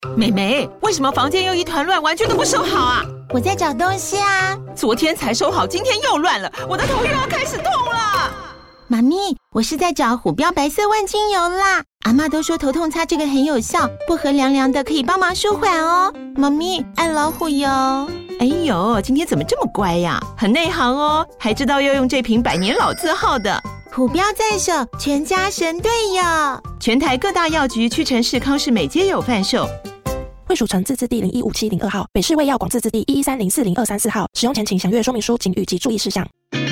妹妹，为什么房间又一团乱，完全都不收好啊？ 我在找东西啊。 昨天才收好，今天又乱了，我的头又要开始痛了。 妈咪，我是在找虎标白色万金油啦。阿嬷都说头痛擦这个很有效，薄荷凉凉的可以帮忙舒缓哦。妈咪，爱老虎油。 哎呦，今天怎么这么乖呀？很内行哦，还知道要用这瓶百年老字号的。 虎标在手，全家神队友。 全台各大药局、屈臣氏、康士美皆有贩售。 惠蜀城自治地015702号，北市卫药广自治地113040234号。使用前请详阅说明书警语及注意事项。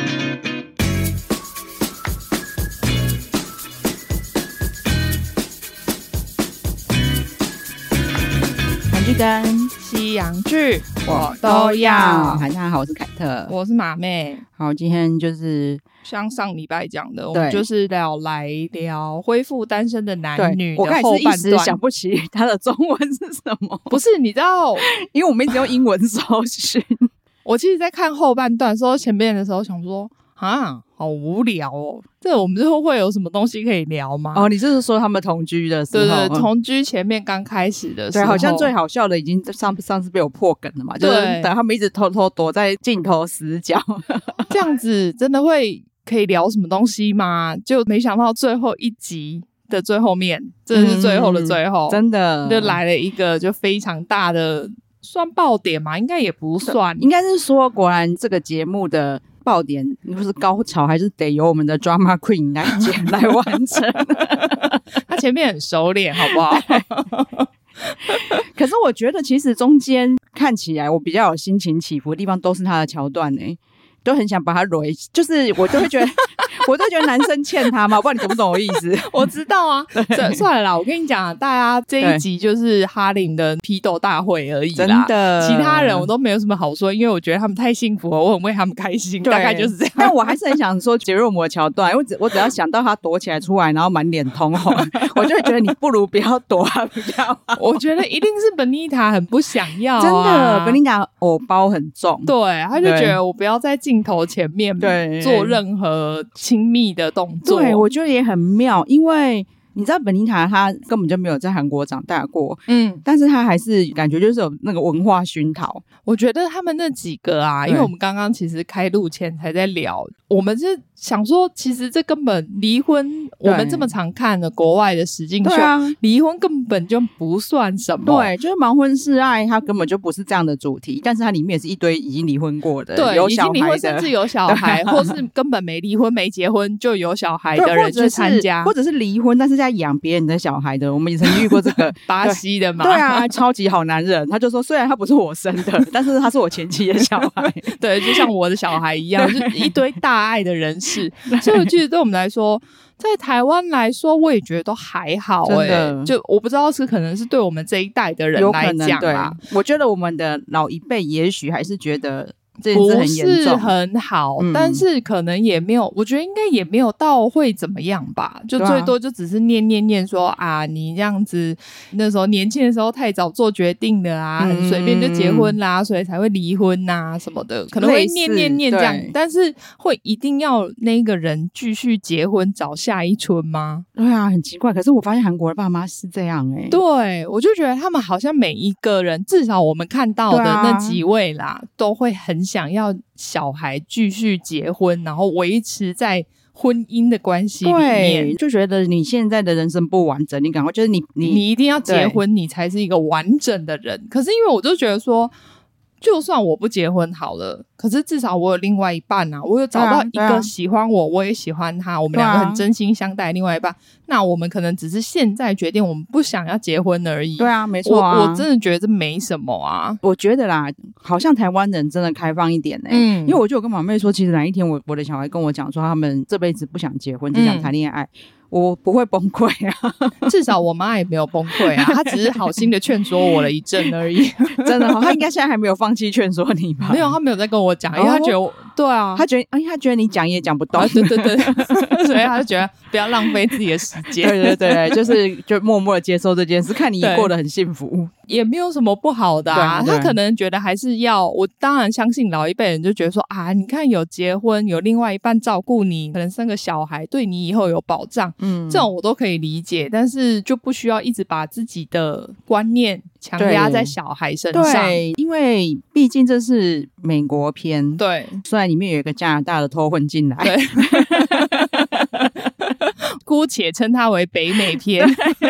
韩剧跟西洋剧我都要。大家好，我是凯特， 我是马妹。 好，今天就是像上礼拜讲的，我们就是来聊恢复单身的男女的后半段。我开始一时想不起它的中文是什么。 不是，你知道， 因为我们一直用英文搜寻。 我其实在看后半段说前面的时候想说啊，好无聊哦。这我们之后会有什么东西可以聊吗？ 哦，你就是说他们同居的时候？ 对，同居前面刚开始的时候， 对，好像最好笑的已经上次被我破梗了嘛，就是等他们一直偷偷躲在镜头死角， 这样子真的会可以聊什么东西吗？就没想到最后一集的最后面，真的是最后的最后， 真的就来了一个就非常大的，算爆点吗？应该也不算， 应该是说果然这个节目的爆点不是高潮，还是得由我们的 drama queen 来完成。 他前面很熟练，好不好？ 可是我觉得其实中间看起来我比较有心情起伏的地方都是他的桥段都很想把他揉，就是我都会觉得我都觉得男生欠他嘛，不知道你懂不懂我意思？ 我知道啊，算了啦，我跟你讲，大家这一集就是哈林的批斗大会而已啦，真的，其他人我都没有什么好说，因为我觉得他们太幸福了，我很为他们开心，大概就是这样。 但我还是很想说杰瑞姆的桥段，因为我只要想到他躲起来出来，然后满脸通红，我就会觉得你不如不要躲比较好。 我觉得一定是本妮塔很不想要啊， 真的，本妮塔偶包很重， 对，他就觉得我不要在镜头前面做任何亲密的动作。 对，我觉得也很妙，因为你知道本妮塔她根本就没有在韩国长大过，但是她还是感觉就是有那个文化熏陶。 我觉得他们那几个啊，因为我们刚刚其实开录前才在聊，我们是想说其实这根本离婚，我们这么常看的国外的实境秀，离婚根本就不算什么。 对，就是盲婚试爱，它根本就不是这样的主题，但是它里面也是一堆已经离婚过的， 对， 有小孩的， 已经离婚甚至有小孩，或是根本没离婚没结婚就有小孩的人去参加， 或者是离婚但是在养别人的小孩的，我们也曾经遇过这个巴西的嘛。 对啊，超级好男人，他就说虽然他不是我生的，但是他是我前妻的小孩。 对，就像我的小孩一样，就是一堆大爱的人士。所以我觉得对我们来说，在台湾来说我也觉得都还好就我不知道是可能是对我们这一代的人来讲啦， 我觉得我们的老一辈也许还是觉得这不是很好，但是可能也没有，我觉得应该也没有到会怎么样吧，就最多就只是念说啊，你这样子那时候年轻的时候太早做决定了啊，很随便就结婚啦，所以才会离婚啊什么的，可能会念这样，但是会一定要那个人继续结婚找下一春吗？ 对啊，很奇怪。可是我发现韩国的爸妈是这样对，我就觉得他们好像每一个人，至少我们看到的那几位啦，都会很想要小孩继续结婚，然后维持在婚姻的关系里面。 对，就觉得你现在的人生不完整，你赶快就是你一定要结婚，你才是一个完整的人。可是因为我就觉得说，就算我不结婚好了，可是至少我有另外一半啊，我有找到一个喜欢我，我也喜欢他，我们两个很真心相待的另外一半，那我们可能只是现在决定我们不想要结婚而已。 对啊，没错啊， 我真的觉得这没什么啊。 我觉得啦，好像台湾人真的开放一点因为我就有跟马妹说，其实哪一天我的小孩跟我讲说他们这辈子不想结婚，只想谈恋爱，我不会崩溃啊。 至少我妈也没有崩溃啊，她只是好心的劝说我了一阵而已。 真的她应该现在还没有放弃劝说你吧？ 没有，她没有在跟我讲，因为她觉得对啊， 她觉得你讲也讲不动， 对，所以她就觉得不要浪费自己的时间。 对，就默默的接受这件事，看你过得很幸福， 也没有什么不好的啊。她可能觉得还是要，我当然相信老一辈人就觉得说啊，你看有结婚，有另外一半照顾你，可能生个小孩，对你以后有保障。这种我都可以理解，但是就不需要一直把自己的观念强压在小孩身上。 对，因为毕竟这是美国片， 对， 虽然里面有一个加拿大的偷混进来， 对，姑且称它为北美片。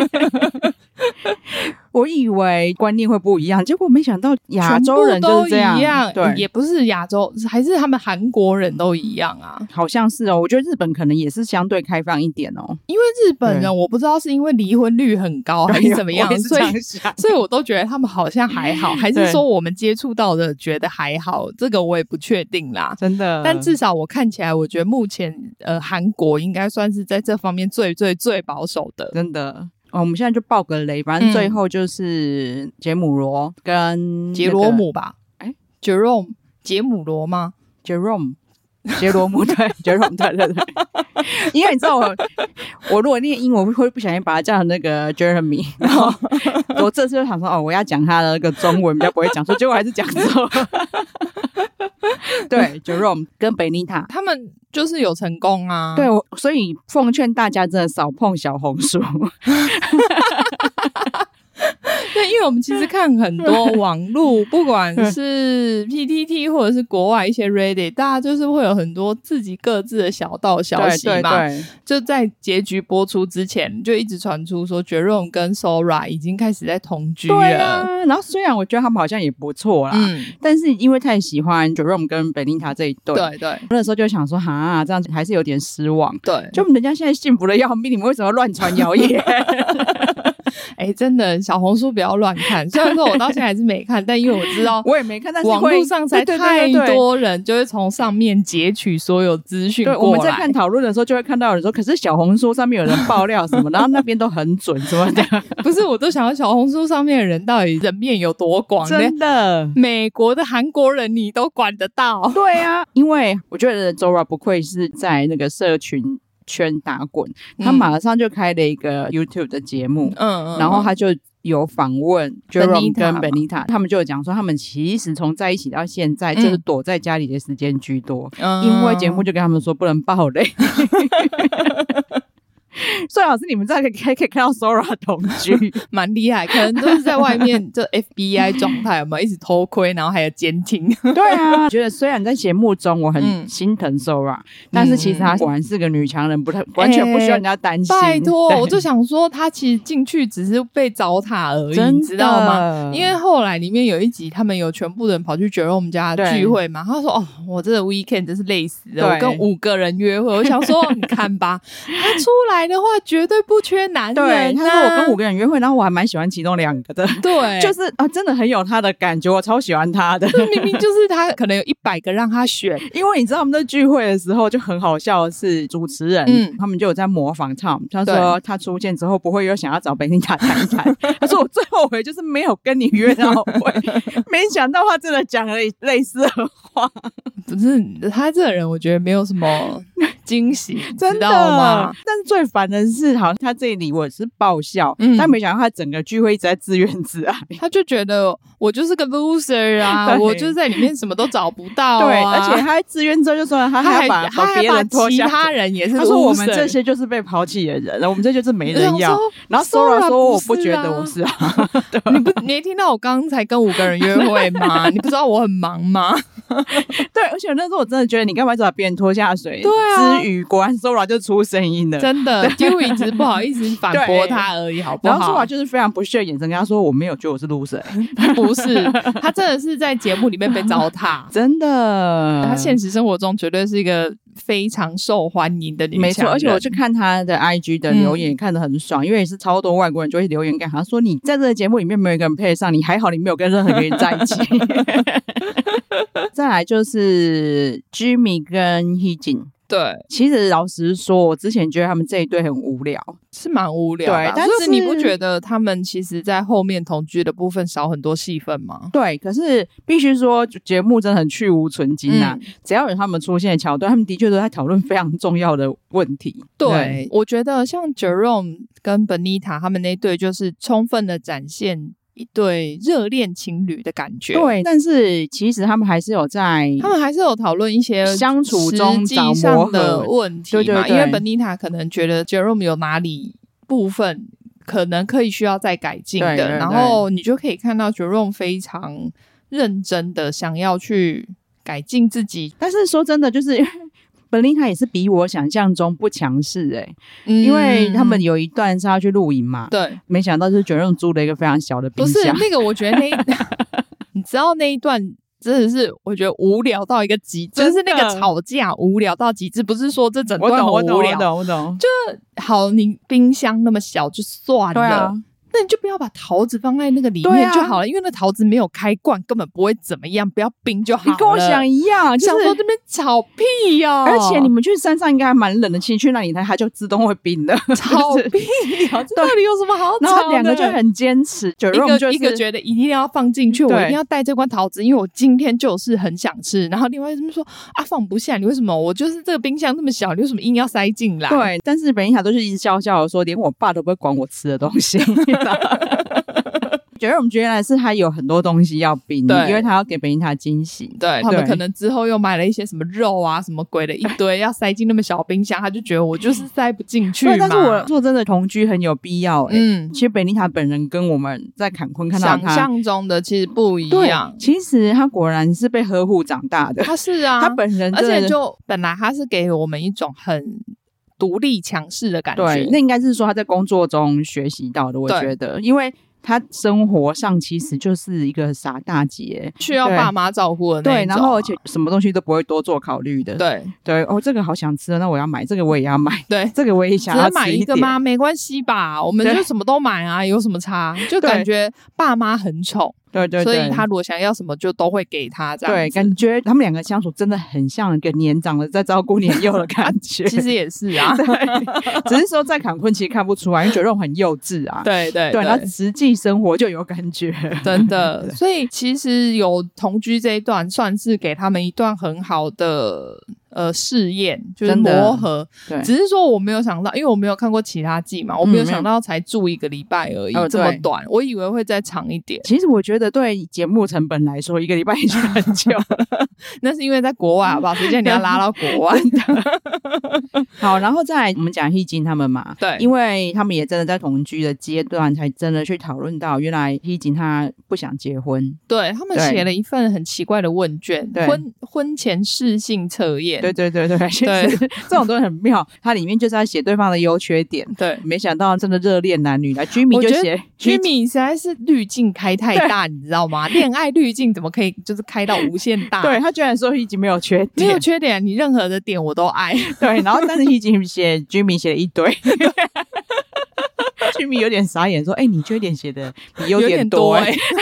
我以为观念会不一样，结果没想到亚洲人就是这样， 全部都一样， 对， 也不是亚洲，还是他们韩国人都一样啊。 好像是哦。我觉得日本可能也是相对开放一点哦， 因为日本人我不知道是因为离婚率很高还是怎么样，所以我都觉得他们好像还好，还是说我们接触到的觉得还好，这个我也不确定啦， 真的。 但至少我看起来，我觉得目前韩国应该算是在这方面最保守的， 真的。我们现在就爆个雷，反正最后就是杰姆罗跟杰罗姆吧，Jerome 杰姆罗吗 ？Jerome 杰罗姆对，Jerome 对，因为你知道我如果念英文会不小心把它叫成那个 Jeremy， 然后我这次就想说我要讲他的那个中文比较不会讲错，结果还是讲错。对 ，Jerome 跟 Benita 他们就是有成功啊。 对，所以奉劝大家真的少碰小红书。 对，因为我们其实看很多网路，不管是 PTT 或者是国外一些 Reddit， 大家就是会有很多自己各自的小道消息嘛。对，就在结局播出之前，就一直传出说 Jerome 跟 Sora 已经开始在同居了。 对啊，然后虽然我觉得他们好像也不错啦，但是因为太喜欢 Jerome 跟 Benita 这一对， 对， 那时候就想说这样还是有点失望。 对， 就人家现在幸福的要命，你们为什么乱传谣言？ 真的小红书不要乱看，虽然说我到现在还是没看，但因为我知道我也没看，但是网络上才太多人就会从上面截取所有资讯过来。 对，我们在看讨论的时候就会看到有人说，可是小红书上面有人爆料什么，然后那边都很准什么的。 不是，我都想到小红书上面的人到底人面有多广， 真的， 美国的韩国人你都管得到。 对啊，因为我觉得 Zora 不愧是在那个社群圈打滚，他马上就开了一个 YouTube 的节目，然后他就有访问 Jerome 跟 Benita， 他们就有讲说他们其实从在一起到现在就是躲在家里的时间居多，因为节目就跟他们说不能爆雷。所以老师你们这可以看到 Sora 同居蛮厉害，可能都是在外面就 FBI 状态，有没有一直偷窥，然后还有监听。 对啊，觉得虽然在节目中我很心疼 Sora，但是其实她果然是个女强人，完全不需要人家担心。 拜托，我就想说她其实进去只是被糟蹋而已，你知道吗？因为后来里面有一集他们有全部人跑去 Jerome 家聚会嘛，他说我这个 weekend 真是累死了，我跟5个人约会。我想说你看吧，他出来的话绝对不缺男人。 对，他说我跟5个人约会，然后我还蛮喜欢其中2个的。 对， 就是真的很有他的感觉，我超喜欢他的。 明明就是他可能有100个让他选。因为你知道我们在聚会的时候就很好笑的是主持人他们就有在模仿Tom，他说他出现之后不会又想要找Benita谈一谈。他说我最后悔就是没有跟你约到会。没想到他真的讲了类似的话。 不是，他这个人我觉得没有什么惊喜， 真的知道吗？ 但是最烦的是好像他这里我是爆笑，但没想到他整个聚会一直在自怨自艾。 他就觉得我就是个 loser 啊，我就是在里面什么都找不到啊。 对，而且他自怨之后就说他还把别人拖下， 其他人也是 loser， 他说我们这些就是被抛弃的人，我们这就是没人要。然后 Sora 说我不觉得我是啊。 你没听到我刚才跟5个人约会吗？你不知道我很忙吗？ 对，而且那时候我真的觉得你干嘛把别人拖下水？ 对啊， 之余果然 Sora 就出声音了， 真的。Dewey 只是不好意思反驳他而已，好不好？ 然后 Sora 就是非常不屑的眼神跟他说：“我没有觉得我是 loser。” 不是，他真的是在节目里面被糟蹋， 真的。 他现实生活中绝对是一个非常受欢迎的女强人， 没错。而且我去看他的 IG 的留言，看得很爽，因为也是超多外国人就会留言给他说：“你在这个节目里面没有一个人配得上你，还好你没有跟任何一个人在一起。”再来就是 Jimmy 跟 Heejin。对，其实老实说，我之前觉得他们这一对很无聊， 是蛮无聊的。对，但是你不觉得他们其实在后面同居的部分少很多戏份吗？ 对，可是必须说节目真的很去无存菁啊！只要有他们出现的桥段，他们的确都在讨论非常重要的问题。 对，我觉得像 Jerome 跟 Benita 他们那对就是充分的展现一对热恋情侣的感觉。 对，但是其实他们还是有讨论一些相处中找磨合的问题嘛。 对， 因为 Benita 可能觉得 Jerome 有哪里部分可能可以需要再改进的， 对对对， 然后你就可以看到 Jerome 非常认真的想要去改进自己。 但是说真的，就是Belinda 也是比我想象中不强势因为他们有一段是要去露营嘛， 对， 没想到就是 Jerome 租了一个非常小的冰箱。 不是那个，我觉得你知道那一段真的是我觉得无聊到一个极致，就是那个吵架无聊到极致，不是说这整段很无聊， 我懂， 就好，你冰箱那么小就算了， 对啊， 那你就不要把桃子放在那个里面就好了，因为那桃子没有开罐，根本不会怎么样，不要冰就好了。 你跟我想一样，就是、 想说这边吵屁哦， 而且你们去山上应该还蛮冷的，其实去那里它就自动会冰的， 吵屁哦，这到底有什么好吵的？ 然后两个就很坚持， 一个觉得一定要放进去，我一定要带这罐桃子，因为我今天就是很想吃。然后另外一边说啊，放不下，你为什么？我就是这个冰箱那么小，你为什么硬要塞进来？ 对，但是Belinda都是一直笑笑的说，连我爸都不会管我吃的东西。觉得我们原来是他有很多东西要冰，因为他要给Belinda惊喜。 对，他们可能之后又买了一些什么肉啊什么鬼的一堆要塞进那么小冰箱，他就觉得我就是塞不进去嘛。 但是我说真的，同居很有必要其实Belinda本人跟我们在坎昆看到他想象中的其实不一样。 其实他果然是被呵护长大的。 他是啊， 他本人而且就本来他是给我们一种很独立强势的感觉。 对，那应该是说他在工作中学习到的，我觉得，因为他生活上其实就是一个傻大姐， 需要爸妈照顾的那种。 对，然后而且什么东西都不会多做考虑的。 对对，哦，这个好想吃，那我要买，这个我也要买， 对， 这个我也想要吃只买一个吗？没关系吧，我们就什么都买啊，有什么差？就感觉爸妈很宠。 对对对， 所以他如果想要什么就都会给他这样子。 对，感觉他们两个相处真的很像一个年长的在照顾年幼的感觉。 其实也是啊， 对，只是说在坎昆其实看不出来，因为Jerome很幼稚啊。 对对对，然后实际生活就有感觉， 真的。所以其实有同居这一段，算是给他们一段很好的试验，就是磨合。对，只是说我没有想到，因为我没有看过其他季嘛，我没有想到才住1个礼拜而已，这么短，我以为会再长一点。 其实我觉得对节目成本来说，1个礼拜已经很久了。 那是因为在国外，好不好？谁叫你要拉到国外的？ 好，然后再来我们讲Heejin他们嘛， 对， 因为他们也真的在同居的阶段，才真的去讨论到，原来Heejin他不想结婚。 对，他们写了一份很奇怪的问卷，婚前适性测验。 对对对对，这种都很妙。它里面就是要写对方的优缺点。 对， 没想到真的热恋男女来，Jimmy 就写 Jimmy 实在是滤镜开太大，你知道吗？恋爱滤镜怎么可以就是开到无限大？ 对，他居然说已经没有缺点， 没有缺点，你任何的点我都爱。 对，然后但是已经Jimmy 写了一堆。Jimmy 有点傻眼，说：“你缺点写的比优点多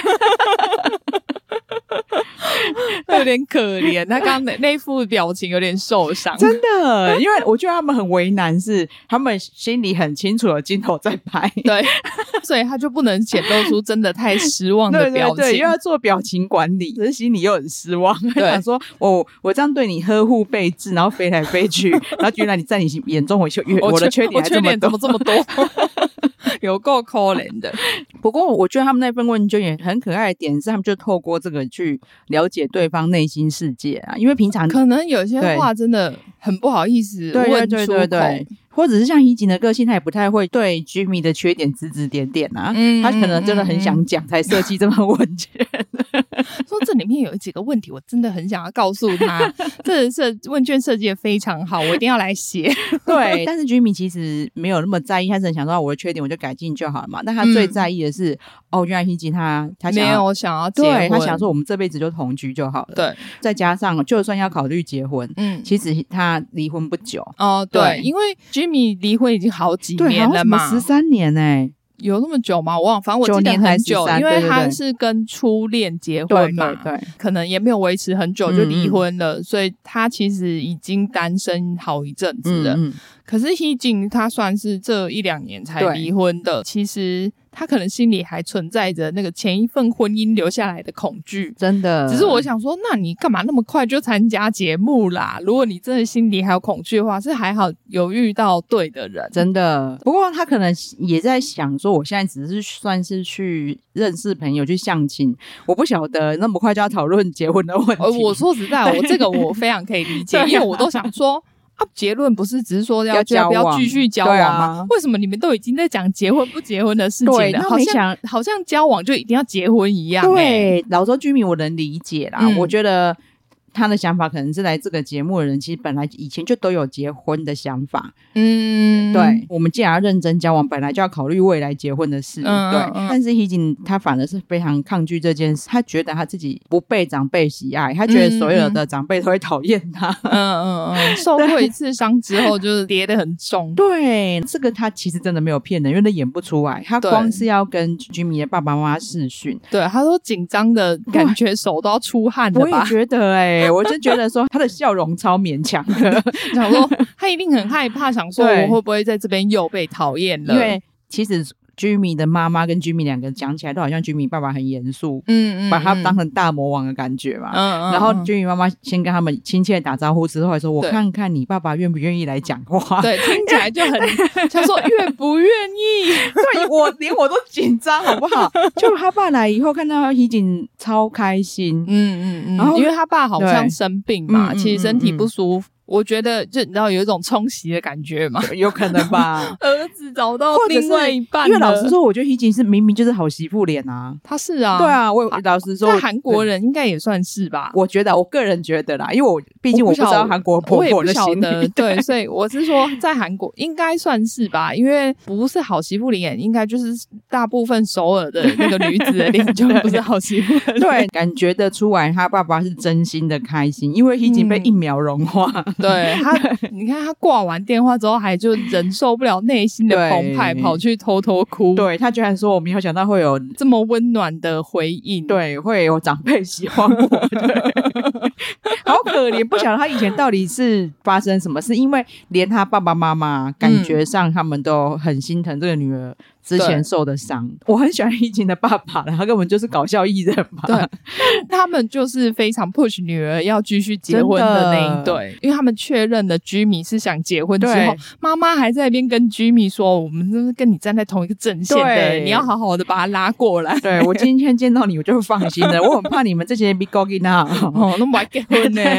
有点可怜，他刚刚那副表情有点受伤， 真的，因为我觉得他们很为难，是他们心里很清楚有镜头在拍， 对，所以他就不能显露出真的太失望的表情， 对，又要做表情管理，可是心里又很失望，想说我这样对你呵护备至，然后飞来飞去，然后原来你在你眼中我的缺点还这么多， 怎么这么多？有够可怜的。 不过我觉得他们那份问卷也很可爱的点是，他们就透过这个去了解对方内心世界啊，因为平常可能有些话真的很不好意思问出口，对， 或者是像Heejin的个性，他也不太会对Jimmy的缺点指指点点啊，他可能真的很想讲才设计这份问卷。 说这里面有几个问题，我真的很想要告诉他，这问卷设计的非常好，我一定要来写。 对，但是Jimmy其实没有那么在意，他是很想说我的缺点我就改进就好了嘛。但他最在意的是，原来Heejin他没有想要结婚， 对，他想说我们这辈子就同居就好了。 对， 再加上就算要考虑结婚，其实他离婚不久。 对，因为Jimmy离婚已经好几年了嘛 ，13年有那么久吗？我忘了，反正我记得很久，因为他是跟初恋结婚嘛， 对， 可能也没有维持很久就离婚了，所以他其实已经单身好一阵子了。可是Heejin他算是这1-2年才离婚的，其实他可能心里还存在着那个前一份婚姻留下来的恐惧， 真的。 只是我想说，那你干嘛那么快就参加节目啦？如果你真的心里还有恐惧的话，是还好有遇到对的人， 真的。不过他可能也在想说，我现在只是算是去认识朋友去相亲，我不晓得那么快就要讨论结婚的问题。 我说实在，我这个我非常可以理解，因为我都想说。 结论不是只是说要交往不要继续交往吗？为什么你们都已经在讲结婚不结婚的事情了？好像交往就一定要结婚一样。 对，老周居民我能理解啦，我觉得他的想法可能是来这个节目的人其实本来以前就都有结婚的想法。对，我们既然要认真交往，本来就要考虑未来结婚的事。对，但是希瑾他反而是非常抗拒这件事，他觉得他自己不被长辈喜爱，他觉得所有的长辈都会讨厌他。 受过一次伤之后就是跌得很重。 对，这个他其实真的没有骗人，因为他演不出来，他光是要跟居民的爸爸妈妈视讯， 对，他说紧张的感觉手都要出汗了吧。 我也觉得我就觉得说他的笑容超勉强的想说他一定很害怕，想说我会不会在这边又被讨厌了。 因为其实居民的妈妈跟居民两个讲起来都好像居民爸爸很严肃，把他当成大魔王的感觉嘛。然后居民妈妈先跟他们亲切打招呼之后还说，我看看你爸爸愿不愿意来讲话。 对，听起来就很想说愿不愿意。 对，连我都紧张好不好。就他爸来以后看到希瑾超开心。然后因为他爸好像生病嘛，其实身体不舒服。我觉得就你知道有一种冲洗的感觉嘛， 有可能吧。 儿子找到另外一半了， 因为老实说我觉得希瑾是明明就是好媳妇脸啊。 他是啊， 对啊，我老实说在韩国人应该也算是吧。 我觉得我个人觉得啦，因为我毕竟我不知道韩国婆婆的心理。 对，所以我是说在韩国应该算是吧，因为不是好媳妇脸，应该就是大部分首尔的那个女子的脸就不是好媳妇的脸。 对，感觉得出来他爸爸是真心的开心，因为希瑾被一秒融化。 对他，你看他挂完电话之后，还就忍受不了内心的澎湃，跑去偷偷哭。 对，他居然说我没有想到会有这么温暖的回应， 对，会有长辈喜欢我。对，好可怜，不晓得他以前到底是发生什么事，因为连他爸爸妈妈感觉上他们都很心疼这个女儿之前受的伤。我很喜欢希瑾的爸爸，他根本就是搞笑艺人嘛。 对，他们就是非常 push 女儿要继续结婚的那一对，因为他们确认了居米是想结婚之后，妈妈还在那边跟居米说，我们是跟你站在同一个阵线的，你要好好的把他拉过来。 对，我今天见到你我就放心了。我很怕你们这些 big g o g i n 啊那么结婚呢。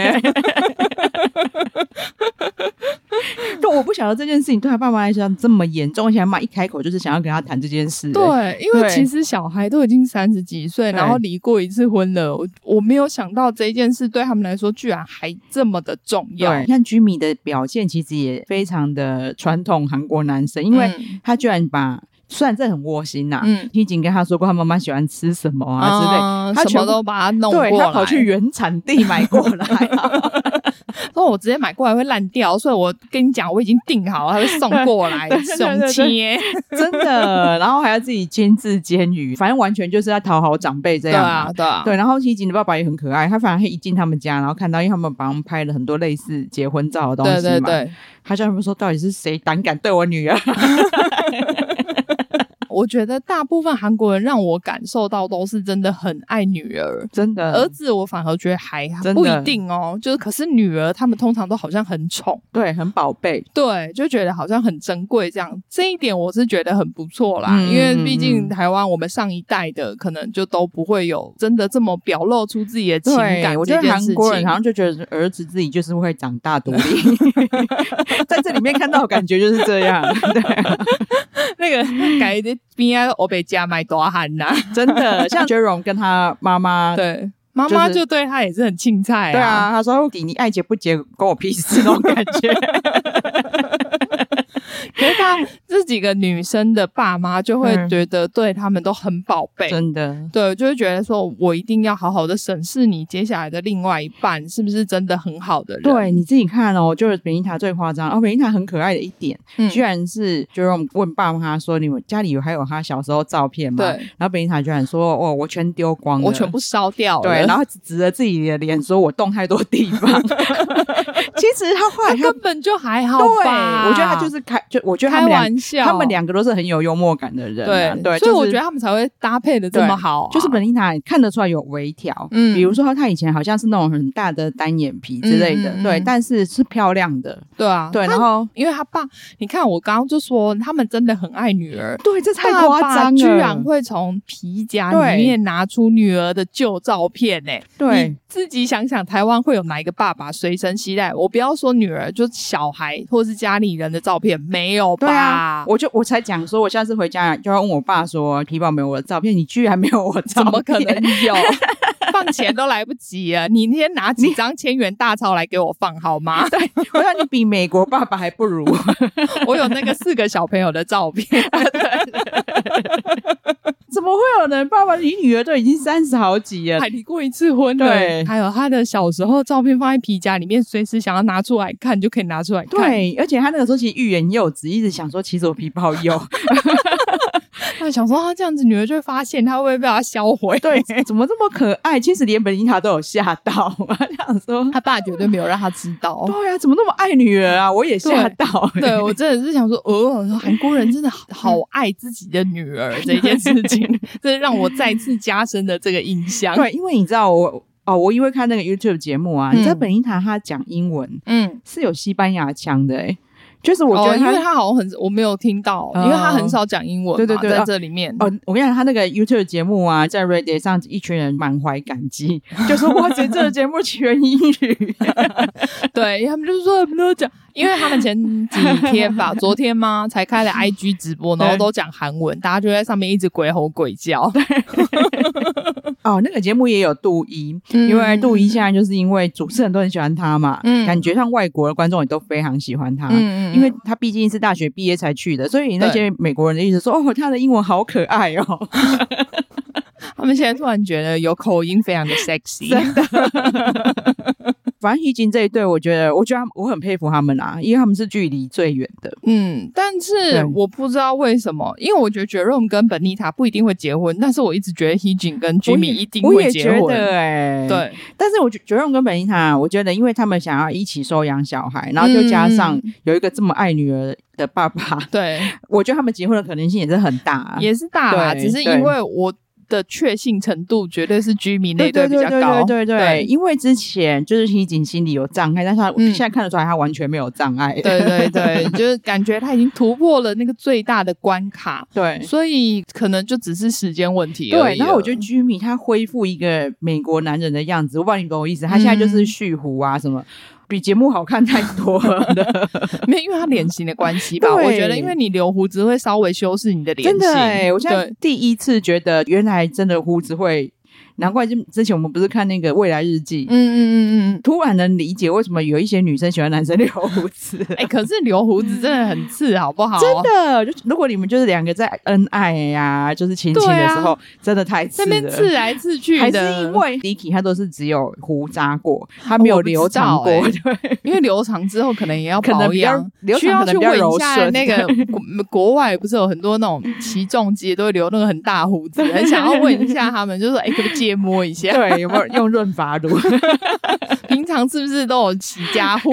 就我不晓得这件事情对他爸妈来说这么严重，而且他妈一开口就是想要跟他谈这件事。 对，因为其实小孩都已经30几岁，然后离过一次婚了，我没有想到这件事对他们来说居然还这么的重要。 对，像居米的表现其实也非常的传统韩国男生，因为他居然把虽然这很窝心呐，希瑾跟他说过他妈妈喜欢吃什么啊之类，他什么都把他弄过来， 对，他跑去原产地买过来。 说我直接买过来会烂掉，所以我跟你讲我已经订好了，他会送过来送切。 真的，然后还要自己亲自煎鱼，反正完全就是要讨好长辈这样。对，然后希瑾的爸爸也很可爱，他反而会一进他们家，然后看到因为他们帮他们拍了很多类似结婚照的东西嘛，对，他叫他们说到底是谁胆敢对我女儿。 我觉得大部分韩国人让我感受到都是真的很爱女儿， 真的。 儿子我反而觉得还不一定哦，就是可是女儿他们通常都好像很宠， 对，很宝贝， 对，就觉得好像很珍贵这样。这一点我是觉得很不错啦，因为毕竟台湾我们上一代的可能就都不会有真的这么表露出自己的情感。 我觉得韩国人好像就觉得儿子自己就是会长大独立，在这里面看到的感觉就是这样。对， 那个改的边欧北家买大汉呐， 真的。像 Jerome 跟他妈妈， 对，妈妈就对他也是很青菜啊。 对啊，他说你爱结不结关我屁事那种感觉。 可是他这几个女生的爸妈就会觉得对他们都很宝贝， 真的， 对，就会觉得说我一定要好好的审视你接下来的另外一半是不是真的很好的人。 对，你自己看哦，就是北妮塔最夸张。北妮塔很可爱的一点，居然是就让我们问爸妈说你们家里还有他小时候照片吗？对，然后北妮塔居然说哦，我全丢光了， 我全部烧掉了。 对，然后指着自己的脸说我动太多地方。其实他后来他根本就还好吧。 对，我觉得他就是就我觉得开玩笑， 他们两个都是很有幽默感的人、啊，对， 所以我觉得他们才会搭配的这么好、啊。 就是本妮塔看得出来有微调，比如说她以前好像是那种很大的单眼皮之类的，对，但是是漂亮的， 对啊， 对，然后因为他爸，你看我刚刚就说他们真的很爱女儿， 对，这太夸张了， 居然会从皮夹里面拿出女儿的旧照片欸， 对， 你自己想想，台湾会有哪一个爸爸随身携带？我不要说女儿，就小孩或是家里人的照片，没有吧？ 对啊，我才讲说，我下次回家就要问我爸说，皮宝没有我的照片，你居然没有我的照片， 怎么可能有？放钱都来不及了，你先拿几张千元大钞来给我放好吗？ 对，我想你比美国爸爸还不如。 我有那个4个小朋友的照片。 怎么会有人爸爸你女儿都已经30好几了， 还离过1次婚了？对，还有他的小时候照片放在皮夹里面，随时想要拿出来看就可以拿出来看。 对，而且他那个时候其实欲言又止，一直想说其实我皮包有。 他想说他这样子女儿就会发现，他会不会被他销毁？ 对，怎么这么可爱？其实连本妮塔都有吓到，他想说他爸绝对没有让他知道。 对啊，怎么那么爱女儿啊？我也吓到。 对，我真的是想说，韩国人真的好爱自己的女儿这件事情，这让我再次加深了这个印象。 对，因为你知道我因为看那个 YouTube 节目啊，你知道本妮塔她讲英文，是有西班牙腔的就是我觉得因为他好像我没有听到，因为他很少讲英文嘛，对，在这里面。 我跟你讲，他那个 YouTube 节目啊，在 Reddit 上一群人满怀感激，就说哇塞，这个节目全英语。 对，他们就说没有讲，因为他们前几天吧，昨天吗，才开了 IG 直播，然后都讲韩文，大家就在上面一直鬼吼鬼叫。那个节目也有杜一，因为杜一现在就是因为主持人都很喜欢他嘛，感觉上外国的观众也都非常喜欢他，因为他毕竟是大学毕业才去的，所以那些美国人一直说他的英文好可爱哦。 他们现在突然觉得有口音非常的 sexy。 真的。反正Heejin这一对，我觉得我很佩服他们啦，因为他们是距离最远的。 但是我不知道为什么，因为我觉得 Jerome 跟本妮塔不一定会结婚，但是我一直觉得 Heejin 跟 Jimmy 一定会结婚。 我也觉得对。但是我觉得 Jerome 跟本妮塔，我觉得因为他们想要一起收养小孩，然后就加上有一个这么爱女儿的爸爸， 对， 我觉得他们结婚的可能性也是很大， 也是大啦，只是因为我的确信程度绝对是Jimmy那对比较高， 对，因为之前就是 Heejin 心里有障碍，但是他现在看得出来他完全没有障碍， 对，就是感觉他已经突破了那个最大的关卡，对，所以可能就只是时间问题而已。 对，然后我觉得 Jimmy 他恢复一个美国男人的样子，我不知道你懂我意思，他现在就是蓄胡啊什么。比节目好看太多了。 没有，因为他脸型的关系吧。我觉得因为你留胡子会稍微修饰你的脸型。 真的我现在第一次觉得原来真的胡子会，难怪之前我们不是看那个未来日记，突然能理解为什么有一些女生喜欢男生留胡子。 可是留胡子真的很刺好不好？ 真的，就如果你们就是两个在恩爱呀，就是亲亲的时候，真的太刺了， 这边刺来刺去的。 还是因为 Dicky 他都是只有胡渣过，他没有留长过，对， 因为留长之后可能也要保养， 需要去问一下那个国外不是有很多那种骑重机都会留那个很大胡子，很想要问一下他们，就说可不可以借摸一下？ 对，有没有用润发乳？ 平常是不是都有起家户？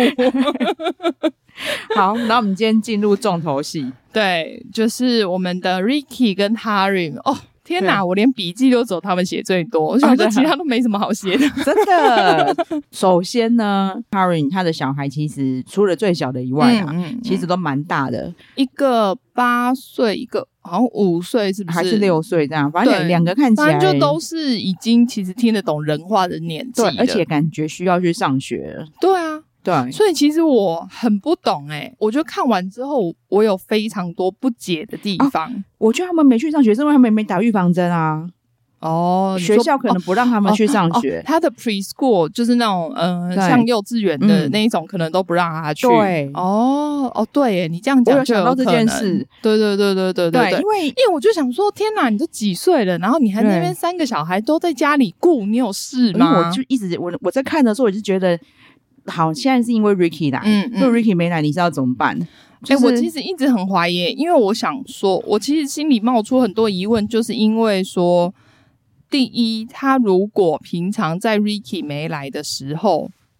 好，那我们今天进入重头戏， 对，就是我们的 Ricky 跟 Harim。天哪，我连笔记都走他们写最多，我想说其他都没什么好写的。 真的。首先呢 Harim 他的小孩其实除了最小的以外其实都蛮大的， 一个8岁，一个好像5岁，是不是？ 还是6岁这样，反正两个看起来就都是已经其实听得懂人话的年纪了， 对，而且感觉需要去上学了。 对啊，对，所以其实我很不懂我觉得看完之后我有非常多不解的地方。 我觉得他们没去上学是因为他们没打预防针啊。学校可能不让他们去上学， 他的 preschool 就是那种像幼稚园的那一种可能都不让他去。 对， 对耶，你这样讲就有想到这件事。 对，因为我就想说，天哪，你都几岁了，然后你还那边3个小孩都在家里顾，你有事吗？ 我就一直我在看的时候我就觉得好，现在是因为 Ricky 来，如果 Ricky 没来你知道怎么办？ 我其实一直很怀疑，因为我想说我其实心里冒出很多疑问，就是因为说第一，他如果平常在 Ricky 没来的时候，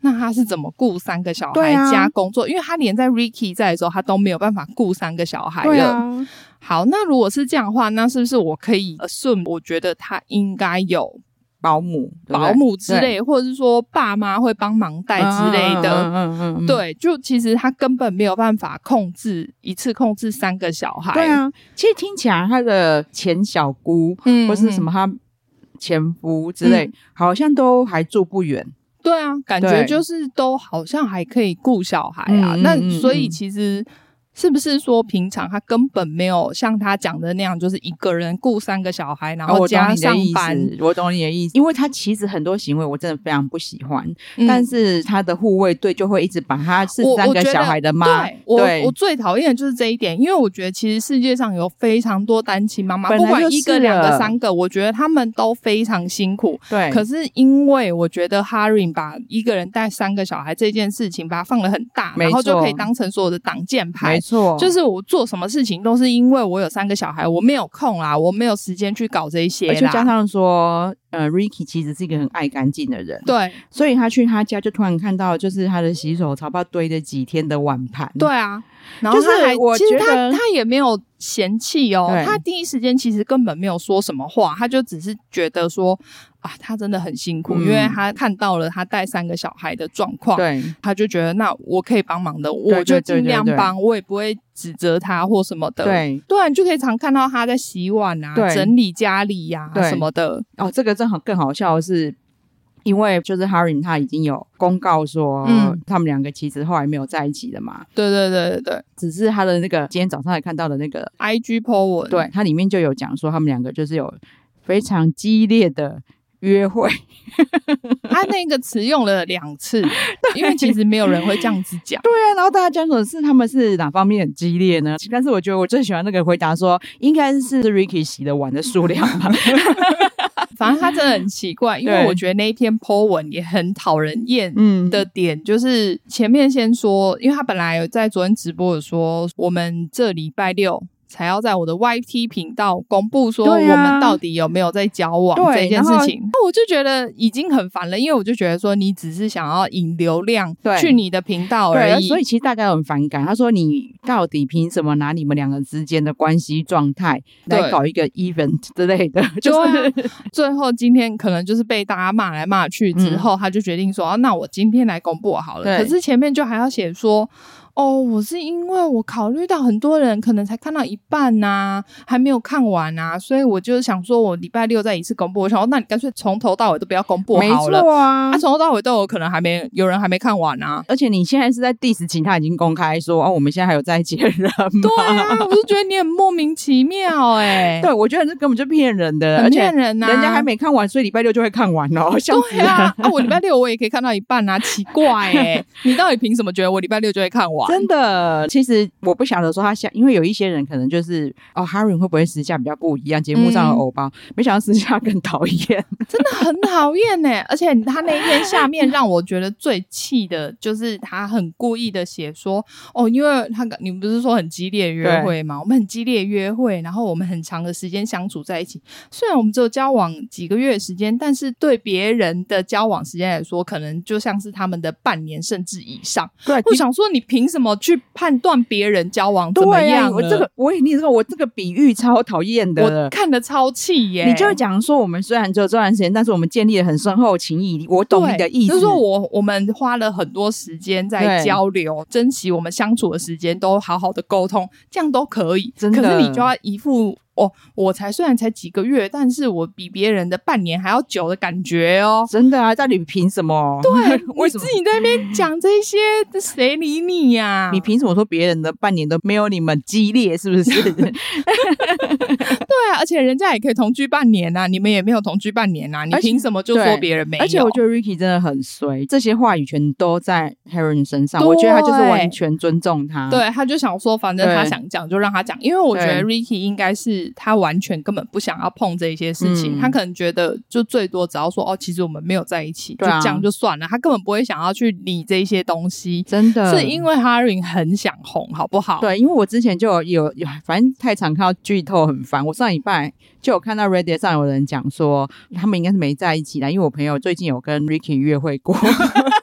那他是怎么顾3个小孩对啊加工作？因为他连在 Ricky 在的时候，他都没有办法顾3个小孩了。 对啊， 好，那如果是这样的话，那是不是我可以 assume 我觉得他应该有保姆之类，或者是说爸妈会帮忙带之类的。对，就其实他根本没有办法一次控制3个小孩。 对啊，其实听起来他的前小姑或是什么他前夫之类，好像都还住不远。 对啊，感觉就是都好像还可以顾小孩啊。那所以其实是不是说平常他根本没有像他讲的那样，就是一个人顾3个小孩，然后加上班？ 我懂你的意思，因为他其实很多行为我真的非常不喜欢，但是他的护卫队就会一直把他是3个小孩的妈。 我最讨厌的就是这一点，因为我觉得其实世界上有非常多单亲妈妈，不管1个、2个、3个，我觉得他们都非常辛苦。 对， 可是因为我觉得 Harry 把一个人带3个小孩这件事情把它放得很大，然后就可以当成所有的挡箭牌。就是我做什么事情都是因为我有3个小孩，我没有空啦，我没有时间去搞这一些啦。 而且加上说Ricky 其实是一个很爱干净的人， 对， 所以他去他家就突然看到就是他的洗手槽堆着几天的碗盘。 对啊，然后他还其实他也没有嫌弃哦，他第一时间其实根本没有说什么话，他就只是觉得说啊，他真的很辛苦，因为他看到了他带3个小孩的状况，对，他就觉得那我可以帮忙的，我就尽量帮，我也不会指责他或什么的。对，你就可以常看到他在洗碗啊，整理家里呀什么的。 哦，这个正好更好笑的是，因为就是 Harry 他已经有公告说，他们2个其实后来没有在一起的嘛。 对， 只是他的那个今天早上还看到的那个 IG po 文， 对，他里面就有讲说他们2个就是有非常激烈的约会。 他那个词用了2次，因为其实没有人会这样子讲。 对啊，然后大家讲的是他们是哪方面很激烈呢？但是我觉得我最喜欢那个回答说，应该是 Ricky 洗的碗的数量吧。 反正他真的很奇怪，因为我觉得那一篇 po 文也很讨人厌的点，就是前面先说，因为他本来有在昨天直播有说，我们这礼拜6才要在我的 YT 频道公布说我们到底有没有在交往这件事情。我就觉得已经很烦了，因为我就觉得说你只是想要引流量去你的频道而已， 所以其实大家很反感。他说你到底凭什么拿你们2个之间的关系状态来搞一个 event 之类的，就是最后今天可能就是被大家骂来骂去之后，他就决定说那我今天来公布好了。可是前面就还要写说我是因为我考虑到很多人可能才看到一半啊，还没有看完啊，所以我就想说我礼拜6再一次公布。我想说那你干脆从头到尾都不要公布好了。没错啊，从头到尾都有可能有人还没看完啊。 而且你现在是在 diss 其他已经公开说我们现在还有在一起的人吗？ 对啊，我就觉得你很莫名其妙对，我觉得这根本就骗人的， 很骗人啊， 人家还没看完，所以礼拜6就会看完哦。 对啊，我礼拜6我也可以看到一半啊，奇怪你到底凭什么觉得我礼拜6就会看完？ 真的，其实我不晓得说因为有一些人可能就是Harry 会不会私下比较不一样，节目上的偶包，没想到私下更讨厌， 真的很讨厌而且他那一天下面让我觉得最气的就是他很故意的写说因为你们不是说很激烈约会吗？我们很激烈约会，然后我们很长的时间相处在一起，虽然我们只有交往几个月的时间，但是对别人的交往时间来说可能就像是他们的半年甚至以上。对，我想说你凭什么去判断别人交往怎么样了？ 我这个比喻超讨厌的， 我看得超气耶！ 你就讲说我们虽然只有这段时间，但是我们建立了很深厚的情谊，我懂你的意思。 就是说我们花了很多时间在交流，珍惜我们相处的时间，都好好的沟通，这样都可以。真的，可是你就要一副我虽然才几个月，但是我比别人的半年还要久的感觉真的啊，到底凭什么？ 对，为什么你自己在那边讲这些，谁理你呀？ 你凭什么说别人的半年都没有你们激烈？是不是？对啊，而且人家也可以同居半年啊，你们也没有同居半年啊，你凭什么就说别人没有？ 而且我觉得 Ricky 真的很衰，这些话语权都在 Harry 身上，我觉得他就是完全尊重他。 对，他就想说，反正他想讲就让他讲，因为我觉得 Ricky 应该是他完全根本不想要碰这些事情，他可能觉得就最多只要说其实我们没有在一起，就这样就算了，他根本不会想要去理这些东西。真的是因为 Harry 很想红，好不好？ 对，因为我之前就有反正太常看到剧透很烦，我上礼拜就有看到 Reddit 上有人讲说他们应该是没在一起啦，因为我朋友最近有跟 Ricky 约会过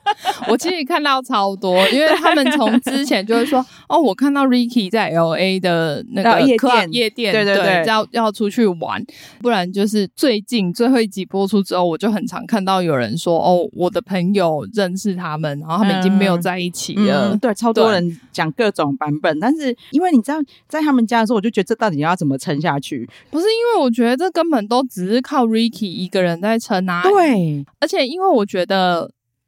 我其实看到超多，因为他们从之前就会说哦，我看到 Ricky 在 LA 的那个夜店对要出去玩，不然就是最近最后一集播出之后，我就很常看到有人说哦，我的朋友认识他们，然后他们已经没有在一起了。 对，超多人讲各种版本，但是因为你知道在他们家的时候，我就觉得这到底要怎么撑下去？ 不是因为我觉得这根本都只是靠 Ricky 一个人在撑啊。 对， 而且因为我觉得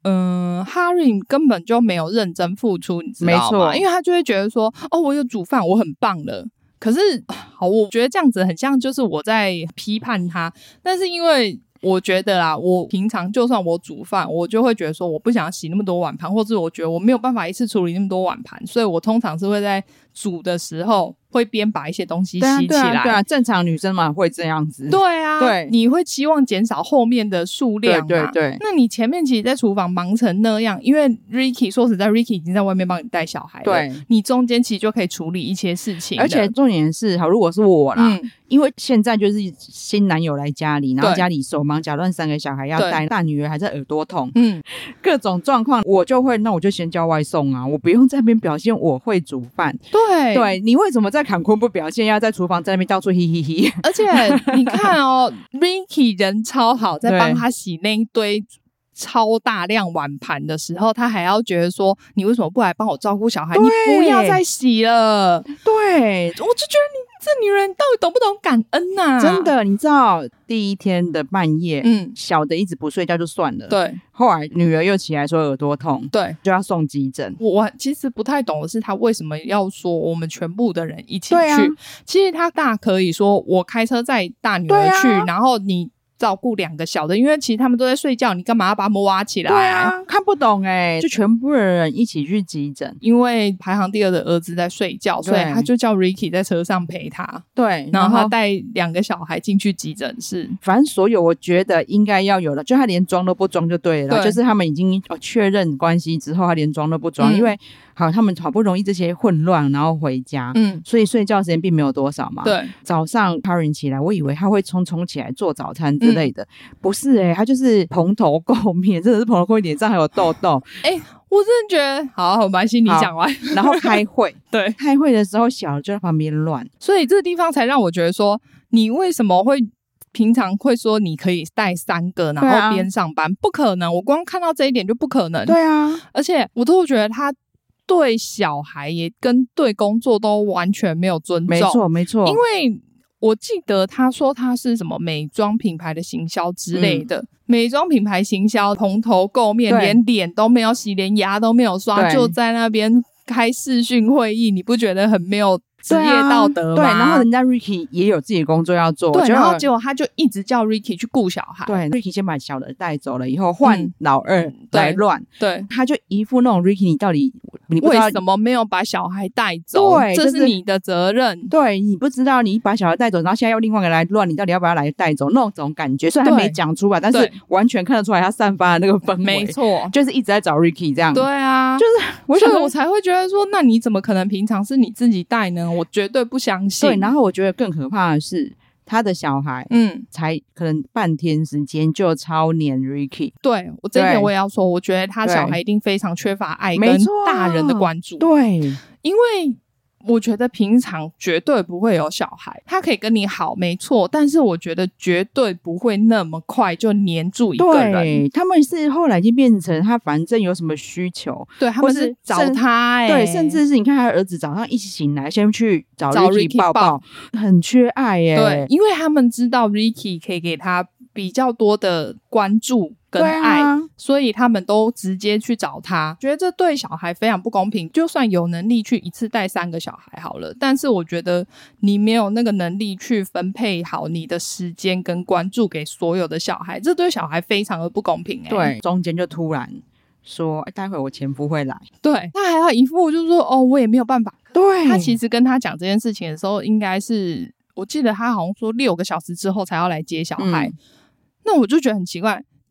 Harim 根本就没有认真付出，你知道吗？没错，因为他就会觉得说哦，我有煮饭，我很棒了。可是好，我觉得这样子很像就是我在批判他，但是因为我觉得啦，我平常就算我煮饭，我就会觉得说我不想要洗那么多碗盘，或者我觉得我没有办法一次处理那么多碗盘，所以我通常是会在煮的时候会边把一些东西洗起来。 对啊，正常女生嘛会这样子。 对啊，对，你会期望减少后面的数量嘛？ 对。 那你前面其实在厨房忙成那样，因为 Ricky 说实在 ，Ricky 已经在外面帮你带小孩了，对，你中间其实就可以处理一些事情。 而且重点是，好，如果是我啦，因为现在就是新男友来家里，然后家里手忙脚乱3个小孩要带，大女儿还在耳朵痛，各种状况，我就会，那我就先叫外送啊，我不用在那边表现我会煮饭。对，你为什么在坎昆不表现，要在厨房在那边到处嘿嘿嘿？ 而且你看哦，Ricky 人超好，在帮他洗那一堆超大量碗盘的时候，他还要觉得说你为什么不来帮我照顾小孩，你不要再洗了。对，我就觉得你这女人到底懂不懂感恩啊？ 真的，你知道第一天的半夜，小的一直不睡觉就算了， 对， 后来女儿又起来说耳朵痛， 对， 就要送急诊。 我其实不太懂的是他为什么要说我们全部的人一起去，其实他大可以说我开车载大女儿去，然后你照顾2个小的，因为其实他们都在睡觉，你干嘛要把他们挖起来？ 对啊，看不懂就全部的人一起去急诊， 因为排行第2的儿子在睡觉，所以他就叫 Ricky 在车上陪他， 对， 然后他带2个小孩进去急诊室。 反正所有我觉得应该要有的，就他连装都不装就对了，就是他们已经确认关系之后，他连装都不装，因为好，他们好不容易这些混乱，然后回家，所以睡觉时间并没有多少嘛。对，早上 Harim 起来，我以为他会冲起来做早餐之类的，不是他就是蓬头垢面，真的是蓬头垢面，脸上还有痘痘。 我真的觉得好，我把心里讲完， 然后开会， 对， 开会的时候小的就在旁边乱， 所以这个地方才让我觉得说，你为什么会？平常会说你可以带3个然后边上班，不可能，我光看到这一点就不可能。 对啊， 而且我都觉得他对小孩也跟对工作都完全没有尊重。 没错， 因为我记得他说他是什么美妆品牌的行销之类的，美妆品牌行销蓬头垢面，连脸都没有洗，连牙都没有刷，就在那边开视讯会议，你不觉得很没有职业道德吗？ 对，然后人家 Ricky 也有自己的工作要做， 对，然后结果他就一直叫 Ricky 去顾小孩。 对 ，Ricky 先把小的带走了，以后换老二来乱。对，他就一副那种 Ricky， 你到底你不知道为什么没有把小孩带走？对，这是你的责任。 对，你不知道你把小孩带走，然后现在要另外一个来乱，你到底要不要来带走？那种感觉，虽然他没讲出来，但是完全看得出来他散发的那个氛围。 没错， 就是一直在找 Ricky 这样。 对啊，就是所以我才会觉得说，那你怎么可能平常是你自己带呢？我绝对不相信。 对，然后我觉得更可怕的是他的小孩，才可能半天时间就超黏 Ricky。 对，我这一点我也要说，我觉得他小孩一定非常缺乏爱跟大人的关注。 对， 因为我觉得平常绝对不会有小孩，他可以跟你好没错，但是我觉得绝对不会那么快就黏住一个人。 对，他们是后来已经变成他反正有什么需求， 对，他们是找他对，甚至是你看他儿子早上一醒来先去找 Ricky 抱抱，很缺爱对，因为他们知道 Ricky 可以给他比较多的关注跟爱，所以他们都直接去找他，觉得这对小孩非常不公平。就算有能力去一次带3个小孩好了，但是我觉得你没有那个能力去分配好你的时间跟关注给所有的小孩，这对小孩非常的不公平。 对，中间就突然说待会我前夫会来， 对，他还要一副就是说哦我也没有办法。 对， 他其实跟他讲这件事情的时候，应该是我记得他好像说6个小时之后才要来接小孩，那我就觉得很奇怪，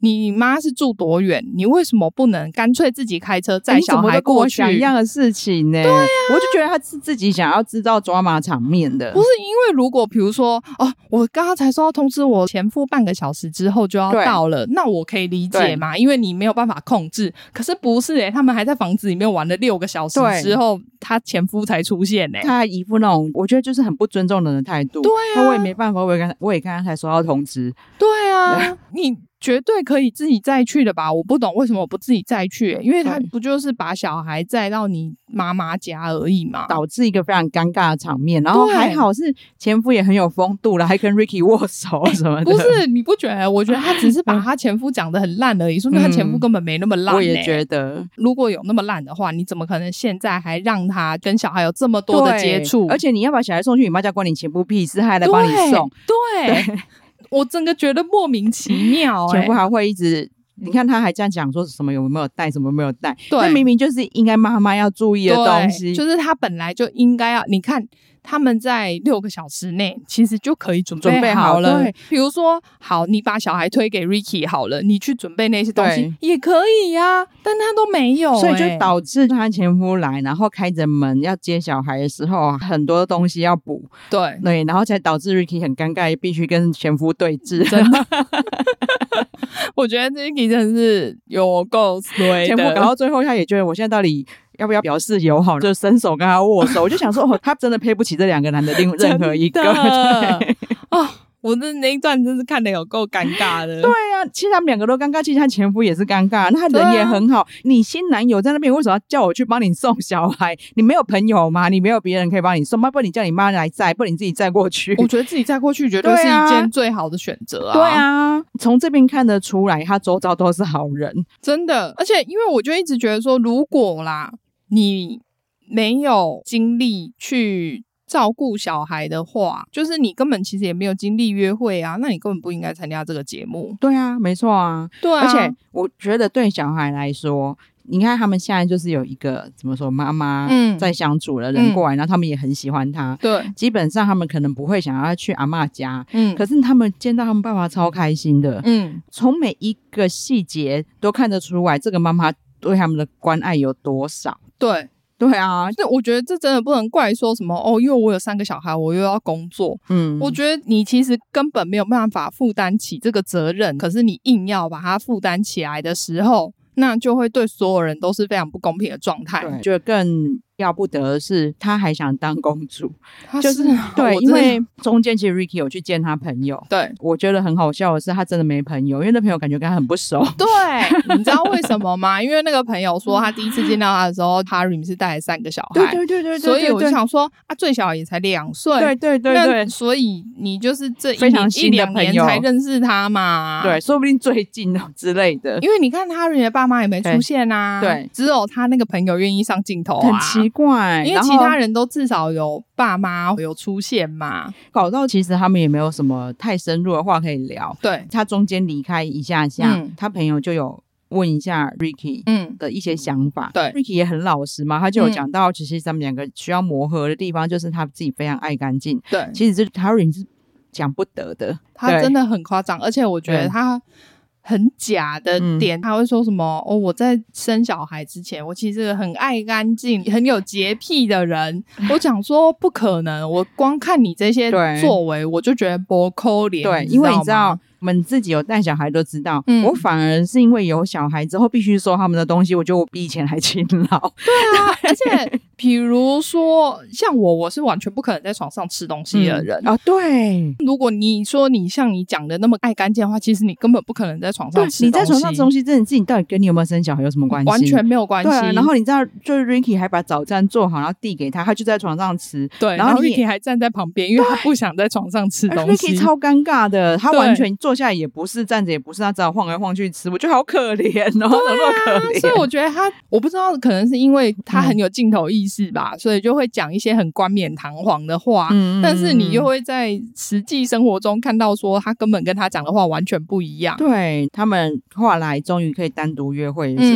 你妈是住多远，你为什么不能干脆自己开车载小孩过去？ 你怎么都跟我讲一样的事情呢？对啊，我就觉得他是自己想要制造抓马场面的。 不是因为如果比如说我刚刚才收到通知，我前夫半个小时之后就要到了，那我可以理解嘛，因为你没有办法控制。可是不是他们还在房子里面玩了6个小时之后，他前夫才出现他还一副那种我觉得就是很不尊重人的态度。 对啊， 那我也没办法，我也刚刚才收到通知。 对啊，你绝对可以自己载去的吧？我不懂为什么我不自己载去，因为他不就是把小孩载到你妈妈家而已嘛， 导致一个非常尴尬的场面。然后还好是前夫也很有风度了，还跟 Ricky 握手什么的。 不是，你不觉得？我觉得他只是把他前夫讲得很烂而已，说明他前夫根本没那么烂。 我也觉得， 如果有那么烂的话，你怎么可能现在还让他跟小孩有这么多的接触？ 而且你要把小孩送去你妈家，关你前夫屁事，他还来帮你送。 对。我真的觉得莫名其妙前夫还会一直，你看他还这样讲说什么有没有带，什么没有带， 对， 那明明就是应该妈妈要注意的东西， 就是他本来就应该要，你看他们在6个小时内其实就可以准备好了。对，比如说好，你把小孩推给 Ricky 好了，你去准备那些东西也可以呀，但他都没有， 所以就导致他前夫来，然后开着门要接小孩的时候，很多东西要补， 对， 然后才导致 Ricky 很尴尬，必须跟前夫对峙。 真的我觉得 Ricky 真的是有够衰的， 前夫搞到最后他也觉得我现在到底要不要表示友好，就伸手跟他握手。我就想说他真的配不起这2个男的任何一个。对我那一段真是看得有够尴尬的。 对啊，其实他们2个都尴尬，其实他前夫也是尴尬，那他人也很好。你新男友在那边为什么要叫我去帮你送小孩？你没有朋友吗？你没有别人可以帮你送吗？不然你叫你妈来载，不然你自己载过去。 我觉得自己载过去绝对是一件最好的选择啊。 对啊，从这边看得出来他周遭都是好人， 真的。而且因为我就一直觉得说，如果啦你没有精力去照顾小孩的话，就是你根本其实也没有精力约会啊，那你根本不应该参加这个节目。 对啊，没错啊。 对啊， 而且我觉得对小孩来说，你看他们现在就是有一个怎么说妈妈在相处的人过来，然后他们也很喜欢他。 对， 基本上他们可能不会想要去阿嬷家，可是他们见到他们爸爸超开心的。从每一个细节都看得出来，这个妈妈对他们的关爱有多少。对啊， 我觉得这真的不能怪说什么因为我有3个小孩，我又要工作。我觉得你其实根本没有办法负担起这个责任，可是你硬要把它负担起来的时候，那就会对所有人都是非常不公平的状态。 对，就更要不得的是他还想当公主， 就是对，因为中间其实 Ricky 有去见他朋友， 对， 我觉得很好笑的是他真的没朋友，因为那朋友感觉跟他很不熟。 对，你知道为什么吗？因为那个朋友说他第一次见到他的时候Harry 是带了3个小孩， 对， 所以我就想说最小也才2岁， 对， 所以你就是这非常新的 1-2年才认识他嘛， 对，说不定最近之类的。 因为你看Harry的爸妈也没出现啊，对，只有他那个朋友愿意上镜头啊， 很奇怪， 因为其他人都至少有爸妈有出现嘛， 搞到其实他们也没有什么太深入的话可以聊。 对， 他中间离开一下他朋友就有问一下 Ricky 的一些想法。对 ，Ricky 也很老实嘛，他就有讲到其实他们2个需要磨合的地方就是他自己非常爱干净。对，其实Harry 是讲不得的， 他真的很夸张，而且我觉得他很假的点，他会说什么我在生小孩之前我其实很爱干净很有洁癖的人。我讲说不可能，我光看你这些作为我就觉得不可怜。对， 因为你知道我们自己有带小孩都知道，我反而是因为有小孩之后必须收他们的东西，我觉得我比以前还勤劳。 对啊，而且比如说像我是完全不可能在床上吃东西的人对， 如果你说你像你讲的那么爱干净的话，其实你根本不可能在床上吃东西。 你在床上吃东西这件事情到底跟你有没有生小孩有什么关系？ 完全没有关系。 对，然后你知道就是 Ricky 还把早餐做好然后递给他，他就在床上吃。 对，然后 Ricky 还站在旁边，因为他不想在床上吃东西。 Ricky 超尴尬的，他完全坐下来也不是，站着也不是，他只好晃来晃去吃，我觉得好可怜怎么可怜。 所以我觉得我不知道可能是因为他很有镜头意识吧，所以就会讲一些很冠冕堂皇的话，但是你又会在实际生活中看到说他根本跟他讲的话完全不一样。 对，他们后来终于可以单独约会的时候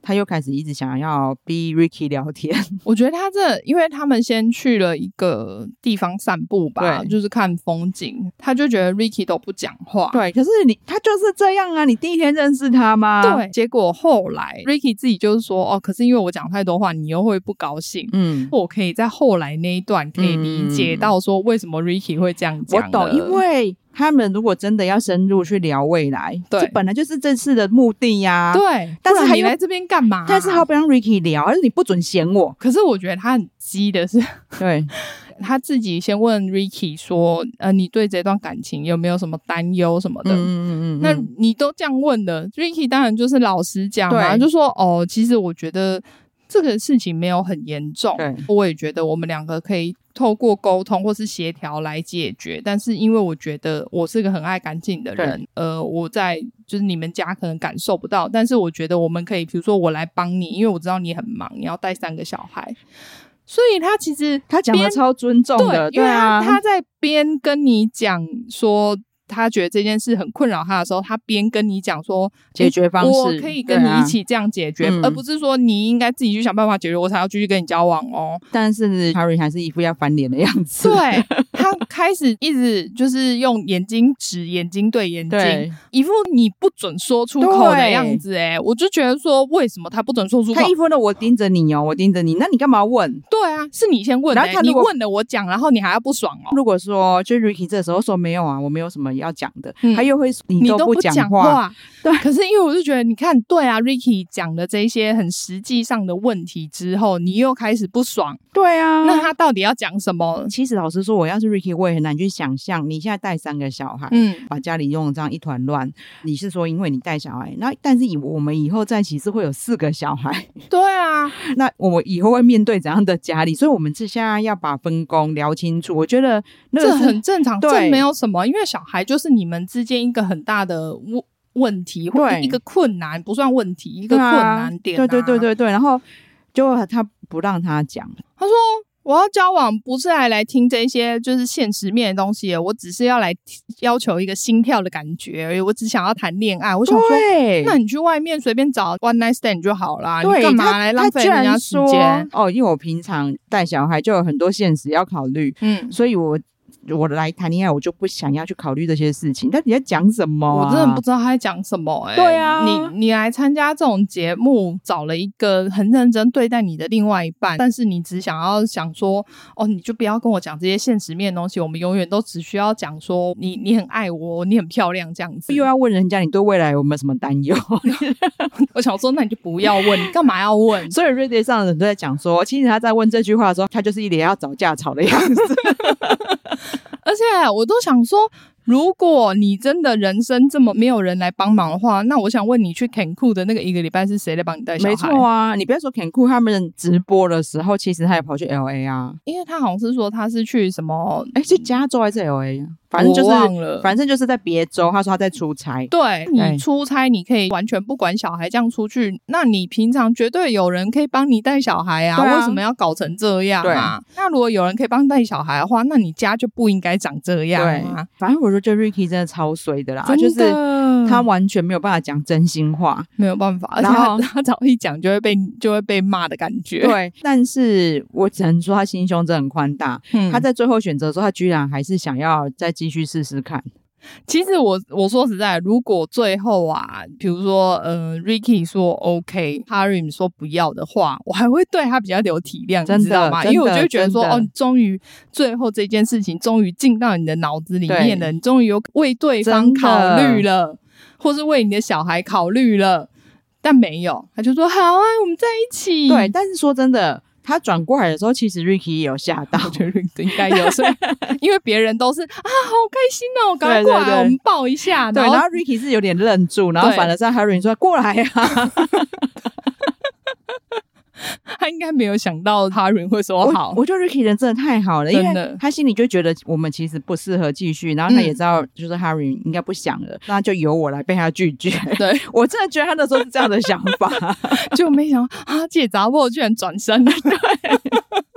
他又开始一直想要逼 Ricky 聊天。 我觉得他因为他们先去了一个地方散步吧，就是看风景，他就觉得 Ricky 都不讲话。 对，可是他就是这样啊，你第一天认识他吗？ 对，结果后来 Ricky 自己就是说可是因为我讲太多话你又会不高兴。我可以在后来那一段可以理解到说为什么 Ricky 会这样讲。 我懂，因为他们如果真的要深入去聊未来，这本来就是这次的目的呀。 对， 但是你来这边干嘛？ 但是他不让 Ricky 聊，而且你不准嫌我。 可是我觉得他很鸡的是， 对， 他自己先问 Ricky 说，你对这段感情有没有什么担忧什么的？那你都这样问的 ，Ricky 当然就是老实讲嘛，就说其实我觉得这个事情没有很严重，我也觉得我们两个可以透过沟通或是协调来解决，但是因为我觉得我是个很爱干净的人，我在就是你们家可能感受不到，但是我觉得我们可以比如说我来帮你，因为我知道你很忙，你要带3个小孩，所以他其实他讲的超尊重的。 对啊，他在边跟你讲说他觉得这件事很困扰他的时候，他边跟你讲说解决方式， 我可以跟你一起这样解决，而不是说你应该自己去想办法解决，我才要继续跟你交往哦。 但是 Harry 还是一副要翻脸的样子。 对，他开始一直就是用眼睛指眼睛对眼睛，一副你不准说出口的样子。我就觉得说为什么他不准说出口？ 他一副的我盯着你哦，我盯着你，那你干嘛问？ 对啊，是你先问的，你问了我讲，然后你还要不爽哦。 如果说就 Ricky 这时候说没有啊，我没有什么要讲的，他又会你都不讲话。 对，可是因为我就觉得你看，对啊 Ricky 讲的这些很实际上的问题之后，你又开始不爽。 对啊， 那他到底要讲什么？ 其实老实说，我要是 Ricky 我也很难去想象你现在带3个小孩，把家里用这样一团乱，你是说因为你带小孩，那但是我们以后在一起是会有4个小孩。 对啊， 那我们以后会面对怎样的家里？所以我们现在要把分工聊清楚，我觉得这很正常，这没有什么，因为小孩就是你们之间一个很大的问题，或者一个困难，不算问题，一个困难点。 对，然后就他不让他讲， 他说我要交往不是来听这些就是现实面的东西，我只是要来要求一个心跳的感觉而已，我只想要谈恋爱。我想说那你去外面随便找 one night stand 就好啦，你干嘛来浪费人家时间？ 因为我平常带小孩就有很多现实要考虑，所以我来谈恋爱，我就不想要去考虑这些事情。但你在讲什么我真的不知道他在讲什么。 对啊， 你来参加这种节目，找了一个很认真对待你的另外一半，但是你只想说你就不要跟我讲这些现实面的东西，我们永远都只需要讲说你很爱我，你很漂亮这样子。 又要问人家你对未来有没有什么担忧？ 我想说那你就不要问，你干嘛要问？ 所以 Reddit 上的人都在讲说，其实他在问这句话的时候，他就是一脸要找架吵的样子。 而且我都想说，如果你真的人生这么没有人来帮忙的话，那我想问你去 Cancun 的那个1个礼拜是谁来帮你带小孩？ 没错啊，你不要说 Cancun 他们直播的时候，其实他也跑去 LA 啊， 因为他好像是说他是去什么是加州还是 LA 啊？反正就是在别州，他说他在出差。 对，你出差你可以完全不管小孩这样出去，那你平常绝对有人可以帮你带小孩啊，为什么要搞成这样啊？那如果有人可以帮带小孩的话，那你家就不应该长这样啊。 反正我说这 Ricky 真的超衰的啦，就是他完全没有办法讲真心话， 没有办法，而且他早一讲就会被骂的感觉。 对，但是我只能说他心胸真的很宽大。他在最后选择的时候，他居然还是想要再继续试试看。 其实我说实在，如果最后比如说Ricky 说 OK， Harry 说不要的话，我还会对他比较有体谅，你知道吗？因为我就会觉得说终于最后这件事情终于进到你的脑子里面了，你终于有为对方考虑了，或是为你的小孩考虑了，但没有，他就说好啊，我们在一起。 对，但是说真的，他转过来的时候，其实 Ricky 也有吓到， 我觉得应该有，所以因为别人都是好开心哦，赶快过来，我们抱一下。 对，然后 Ricky 是有点愣住，然后反而是 Harry 说过来啊。 他应该没有想到 Harry 会说好。 我觉得 Ricky 人真的太好了，因为他心里就觉得我们其实不适合继续，然后他也知道就是 Harry 应该不想了，那就由我来被他拒绝。 对， 我真的觉得他那时候是这样的想法， 就没想到这查某居然转身了。对，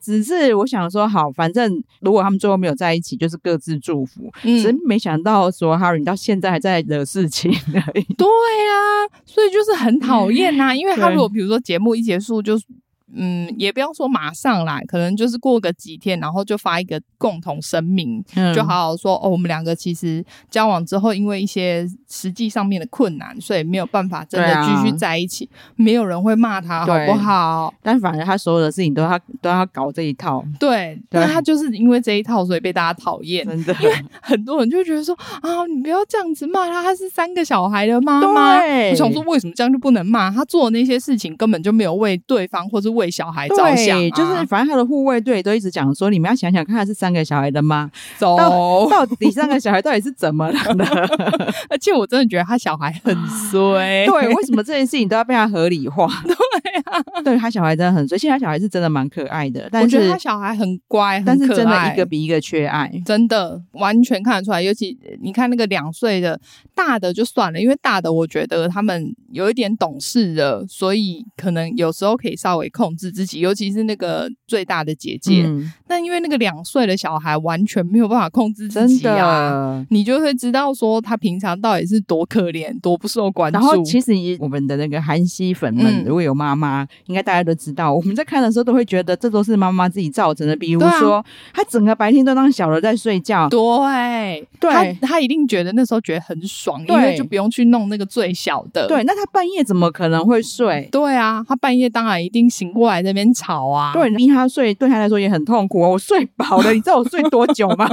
只是我想说好，反正如果他们最后没有在一起就是各自祝福，只是没想到说 Harry 到现在还在惹事情而已。 对啊，所以就是很讨厌啊，因为他如果比如说节目一结束就也不要说马上啦，可能就是过个几天，然后就发一个共同声明，就好好说我们两个其实交往之后，因为一些实际上面的困难，所以没有办法真的继续在一起，没有人会骂他，好不好？但反正他所有的事情都要搞这一套， 对，但他就是因为这一套，所以被大家讨厌，真的，因为很多人就会觉得说你不要这样子骂他，他是3个小孩的妈妈。我想说，为什么这样就不能骂他？做的那些事情根本就没有为对方或是为小孩着想， 对，就是反正他的护卫队都一直讲说，你们要想想看，他是3个小孩的妈， 到底3个小孩到底是怎么了呢？ 而且我真的觉得他小孩很衰， 对，为什么这件事情都要被他合理化？ 对啊， 对，他小孩真的很衰，现在小孩是真的蛮可爱的，但是我觉得他小孩很乖， 但是真的一个比一个缺爱， 真的完全看得出来。尤其你看那个2岁的大的就算了，因为大的我觉得他们有一点懂事了，所以可能有时候可以稍微控制自己，尤其是那个最大的姐姐，但因为那个2岁的小孩完全没有办法控制自己啊，你就会知道说他平常到底是多可怜多不受关注。 然后其实我们的那个韩熙粉们如果有妈妈，应该大家都知道，我们在看的时候都会觉得这都是妈妈自己造成的，比如说他整个白天都当小的在睡觉， 对，他一定觉得那时候觉得很爽，因为就不用去弄那个最小的。 对，那他半夜怎么可能会睡？ 对啊，他半夜当然一定醒过来在那边吵啊。 对，逼他睡对他来说也很痛苦，我睡饱了，你知道我睡多久吗？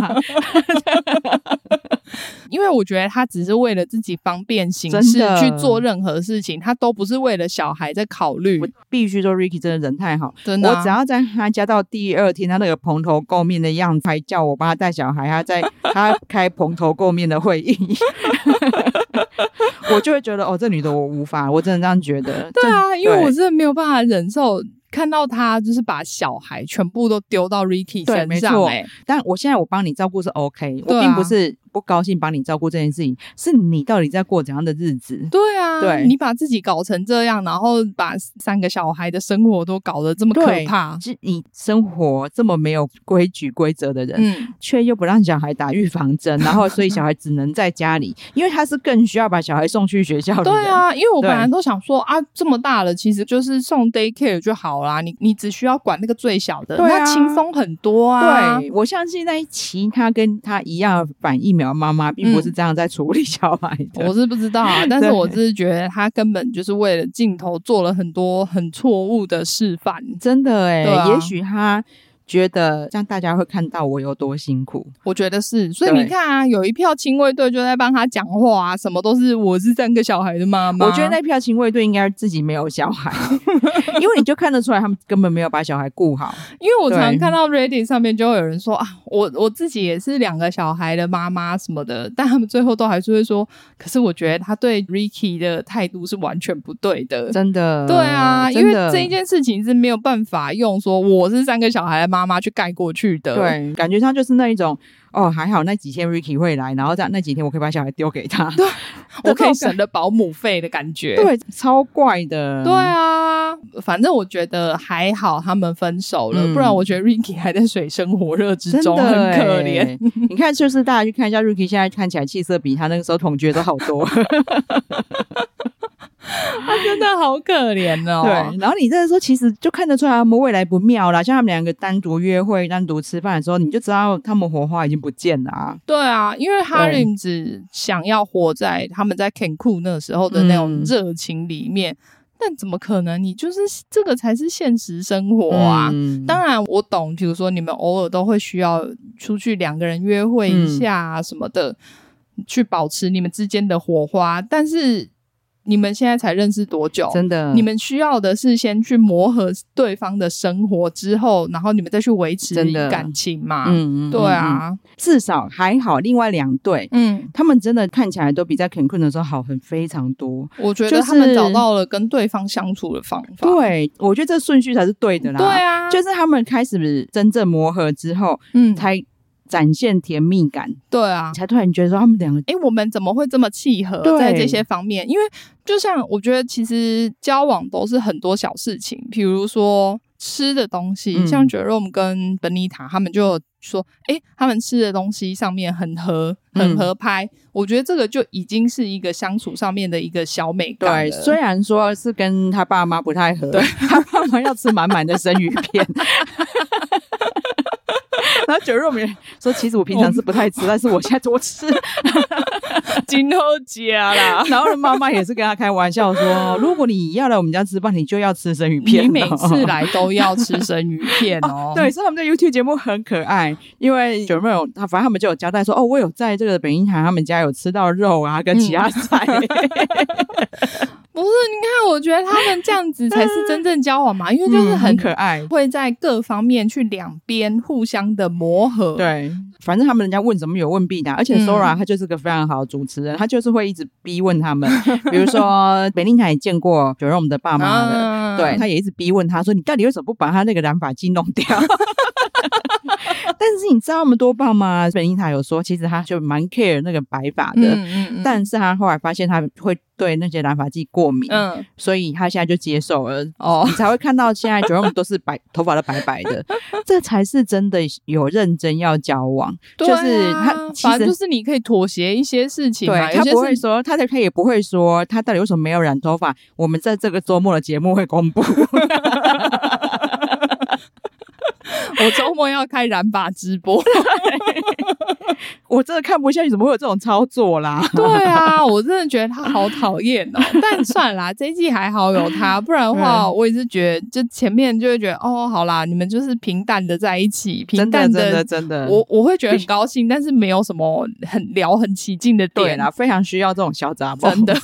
因为我觉得他只是为了自己方便行事去做任何事情，他都不是为了小孩在考虑。我必须说 Ricky 真的人太好， 真的我只要在他家到第2天，他那个蓬头垢面的样子，还叫我帮他带小孩，他开蓬头垢面的会议我就会觉得这女的我无法，我真的这样觉得。 对啊，因为我真的没有办法忍受看到他就是把小孩全部都丢到 Ricky 身上。没错， 但我现在我帮你照顾是 OK，我并不是不高兴帮你照顾这件事情，是你到底在过怎样的日子？ 对啊，对，你把自己搞成这样，然后把3个小孩的生活都搞得这么可怕， 你生活这么没有规矩规则的人，却又不让小孩打预防针，然后所以小孩只能在家里，因为他是更需要把小孩送去学校的人。 对啊，因为我本来都想说这么大了，其实就是送 daycare 就好啦，你只需要管那个最小的，那轻松很多啊。 对，我相信在其他跟他一样反疫苗妈妈并不是这样在处理小孩的， 我是不知道啊，但是我只是觉得他根本就是为了镜头做了很多很错误的示范， 真的也许他觉得这样大家会看到我有多辛苦， 我觉得是，所以你看啊，有一票亲卫队就在帮他讲话啊，什么都是我是3个小孩的妈妈。 我觉得那票亲卫队应该自己没有小孩因为你就看得出来他们根本没有把小孩顾好。 因为我常看到 Reddit 上面就会有人说我自己也是2个小孩的妈妈什么的，但他们最后都还是会说，可是我觉得他对 Ricky 的态度是完全不对的。 真的。 对啊，因为这一件事情是没有办法用说我是3个小孩的妈妈去盖过去的。 对，感觉他就是那一种还好那几天 Ricky 会来，然后那几天我可以把小孩丢给他， 对，我可以省了保姆费的感觉。 对，超怪的。 对啊，反正我觉得还好他们分手了，不然我觉得 Ricky 还在水深火热之中，很可怜。 你看，就是大家去看一下 Ricky 现在看起来气色比他那个时候同居都好多他真的好可怜哦。 对，然后你这时候其实就看得出来他们未来不妙啦，像他们2个单独约会单独吃饭的时候，你就知道他们火花已经不见了啊。 对啊，因为 Harim 只想要活在他们在 Cancun 那时候的那种热情里面，但怎么可能？你就是这个才是现实生活啊。当然我懂，比如说你们偶尔都会需要出去2个人约会一下什么的，去保持你们之间的火花，但是你们现在才认识多久？ 真的， 你们需要的是先去磨合对方的生活之后，然后你们再去维持感情嘛。对啊， 至少还好。另外2对，他们真的看起来都比在 Cancun 的时候好很非常多。 我觉得他们找到了跟对方相处的方法。 对，我觉得这顺序才是对的啦。 对啊， 就是他们开始真正磨合之后，才展现甜蜜感。 对啊， 才突然觉得说他们2个我们怎么会这么契合在这些方面？因为就像我觉得其实交往都是很多小事情，比如说吃的东西，像 Jerome 跟 Benita 他们就说他们吃的东西上面很合拍，我觉得这个就已经是一个相处上面的一个小美感了。 对，虽然说是跟他爸妈不太合，对，他爸妈要吃满满的生鱼片然后Jerome也说其实我平常是不太吃但是我现在多吃真好吃啦然后妈妈也是跟他开玩笑说如果你要来我们家吃饭你就要吃生鱼片， 你每次来都要吃生鱼片对，所以他们的 YouTube 节目很可爱，因为Jerome反正他们就有交代说我有在这个北英堂他们家有吃到肉啊跟其他菜不是，你看我觉得他们这样子才是真正交往嘛，因为就是很可爱， 会在各方面去两边互相的磨合。 对，反正他们人家问什么有问必答，而且 Sora 他就是个非常好的主持人，他就是会一直逼问他们比如说北林塔也见过 Jerome 的爸妈的对，他也一直逼问他说你到底为什么不把他那个染发剂弄掉但是你知道那么多爸妈北林塔有说其实他就蛮 care 那个白发的但是他后来发现他会对那些染发剂过敏所以他现在就接受了你才会看到现在 Jerome 都是头发都白白的这才是真的有认真要交往就是他其实反正就是你可以妥协一些事情嘛， 对，他不会说他也不会说他到底为什么没有染头发我们在这个周末的节目会公布我周末要开染发直播我真的看不下去怎么会有这种操作啦对啊我真的觉得他好讨厌但算了啦这一季还好有他不然的话我也是觉得就前面就会觉得好啦你们就是平淡的在一起平淡的真的我会觉得很高兴但是没有什么很起劲的点对啦非常需要这种小杂包真的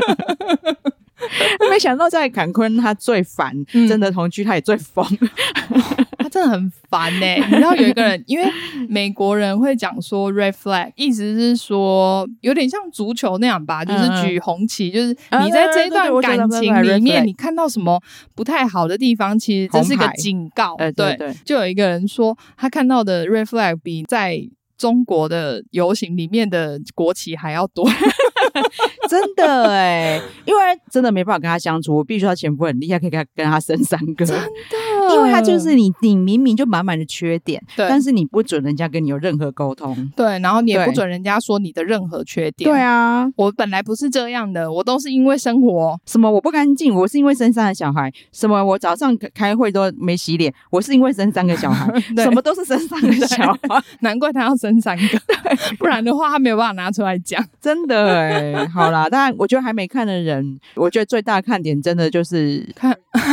没想到在坎昆他最烦真的同居他也最疯他真的很烦你知道有一个人因为美国人会讲说 red flag 意思是说有点像足球那样吧就是举红旗就是你在这一段感情里面你看到什么不太好的地方其实这是个警告对就有一个人说他看到的 red flag 比在中国的游行里面的国旗还要多真的因为真的没办法跟他相处我必须要前夫很厉害可以跟他生3个真的因为他就是你明明就满满的缺点但是你不准人家跟你有任何沟通对然后你也不准人家说你的任何缺点对啊我本来不是这样的我都是因为生活什么我不干净我是因为生3个小孩什么我早上开会都没洗脸我是因为生3个小孩什么都是生3个小孩难怪他要生3个不然的话他没有办法拿出来讲真的好啦当然我觉得还没看的人我觉得最大的看点真的就是看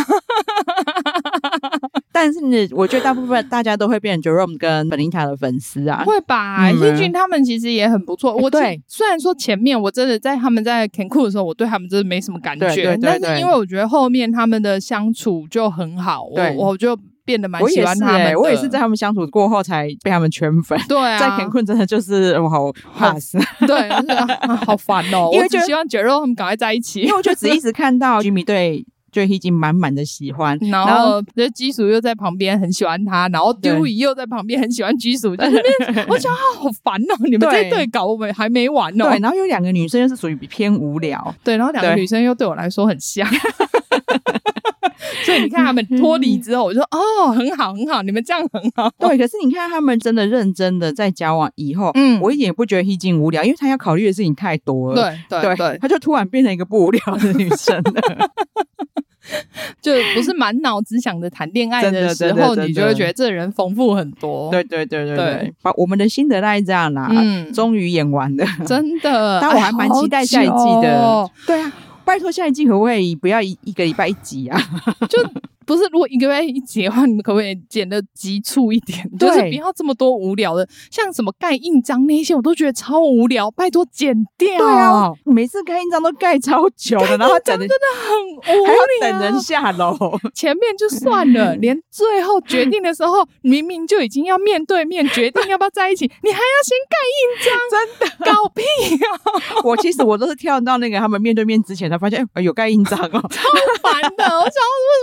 但是我觉得大部分大家都会变成 Jerome 跟 Benita 的粉丝啊会吧叶俊他们其实也很不错我对虽然说前面我真的在他们在 Cancun 的时候我对他们真的没什么感觉但是因为我觉得后面他们的相处就很好我就变得蛮喜欢他们的我也是在他们相处过后才被他们圈粉对啊在 Cancun 真的就是我好怕死对好烦因为我只希望 Jerome 他们赶快在一起因为我就只一直看到 Jimmy 对就已经满满的喜欢然后基属又在旁边很喜欢他然后 Dewey 又在旁边很喜欢基属在那边我想好烦你们这一对搞我们还没完对然后有2个女生又是属于偏无聊对然后2个女生又对我来说很像所以你看他们脱离之后我就说很好很好你们这样很好对可是你看他们真的认真的在交往以后我一点也不觉得He Jin无聊因为他要考虑的事情太多了对他就突然变成一个不无聊的女生了就不是满脑只想着谈恋爱的时候你就会觉得这人丰富很多对把我们的心得大概这样啦终于演完了真的但我还蛮期待下一季的对啊拜托下一季可不可以不要一个礼拜1集啊就不是如果1个月1集的话你们可不可以剪得急促一点就是不要这么多无聊的像什么盖印章那些我都觉得超无聊拜托剪掉对啊每次盖印章都盖超久的然后真的很无聊还要等人下楼前面就算了连最后决定的时候明明就已经要面对面决定要不要在一起你还要先盖印章真的搞屁我其实我都是跳到那个他们面对面之前才发现有盖印章超烦的我想为什么还要盖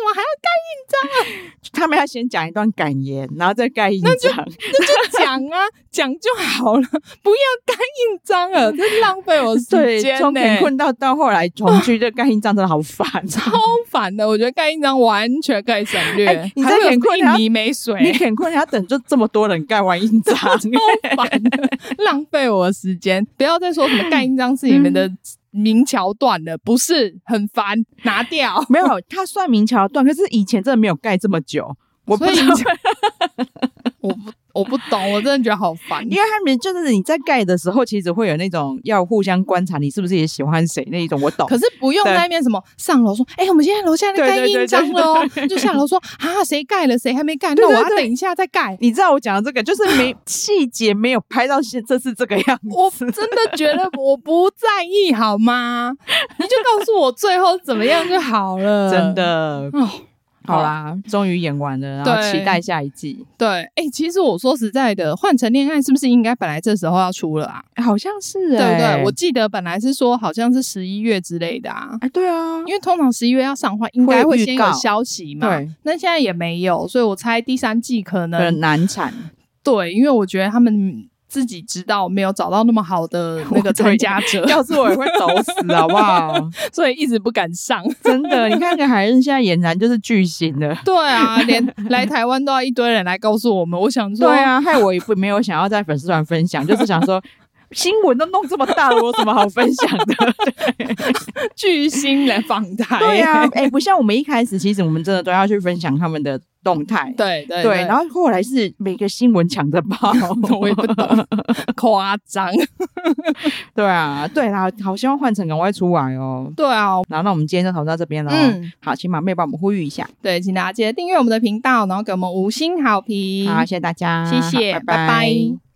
他们要先讲一段感言，然后再盖印章。 那就讲啊，讲就好了，不要盖印章了，这浪费我时对， 间。 从贫困到后来重聚，这盖印章真的好烦， 超烦的。我觉得盖印章完全可以省略。 你在贫困印泥没水， 你贫困还要等就这么多人盖完印章， 超烦的，浪费我的时间。不要再说什么盖印章是你们的名桥段了，不是很烦，拿掉。 没有，它算明桥段，可是以前真的没有盖这么久，我不知道。 我不懂，我真的觉得好烦。 因为他们就是你在盖的时候，其实会有那种要互相观察你是不是也喜欢谁那一种，我懂。 可是不用在那边什么上楼说，我们现在楼下在盖印章了哦，就下楼说啊，谁盖了，谁还没盖，那我要等一下再盖。 你知道我讲的这个就是没细节没有拍到这是这个样子， 我真的觉得我不在意好吗？你就告诉我最后怎么样就好了， 真的。好啦，终于演完了，然后期待下一季。 对，其实我说实在的，《换乘恋爱》是不是应该本来这时候要出了啊？ 好像是对不对？我记得本来是说好像是11月之类的啊。 对啊， 因为通常11月要上的话，应该会先有消息嘛。 对， 那现在也没有，所以我猜第3季可能难产。 对，因为我觉得他们自己知道没有找到那么好的那个参加者， 要是我也会抖死好不好？ 所以一直不敢上。 真的，你看个海恩现在俨然就是巨星了。 对啊，连来台湾都要一堆人来告诉我们。我想说， 对啊，害我也没有想要在粉丝团分享，就是想说新闻都弄这么大了，我有什么好分享的？ 巨星来访台。 对啊，不像我们一开始，其实我们真的都要去分享他们的动态。 对， 然后后来是每个新闻抢着报， 我也不懂，夸张。 对啊，对啦，好希望换成赶快出来哦。 对啊， 然后那我们今天就讨论到这边了。好，请马妹帮我们呼吁一下。 对，请大家记得订阅我们的频道，然后给我们5星好评。 好，谢谢大家， 谢谢，拜拜。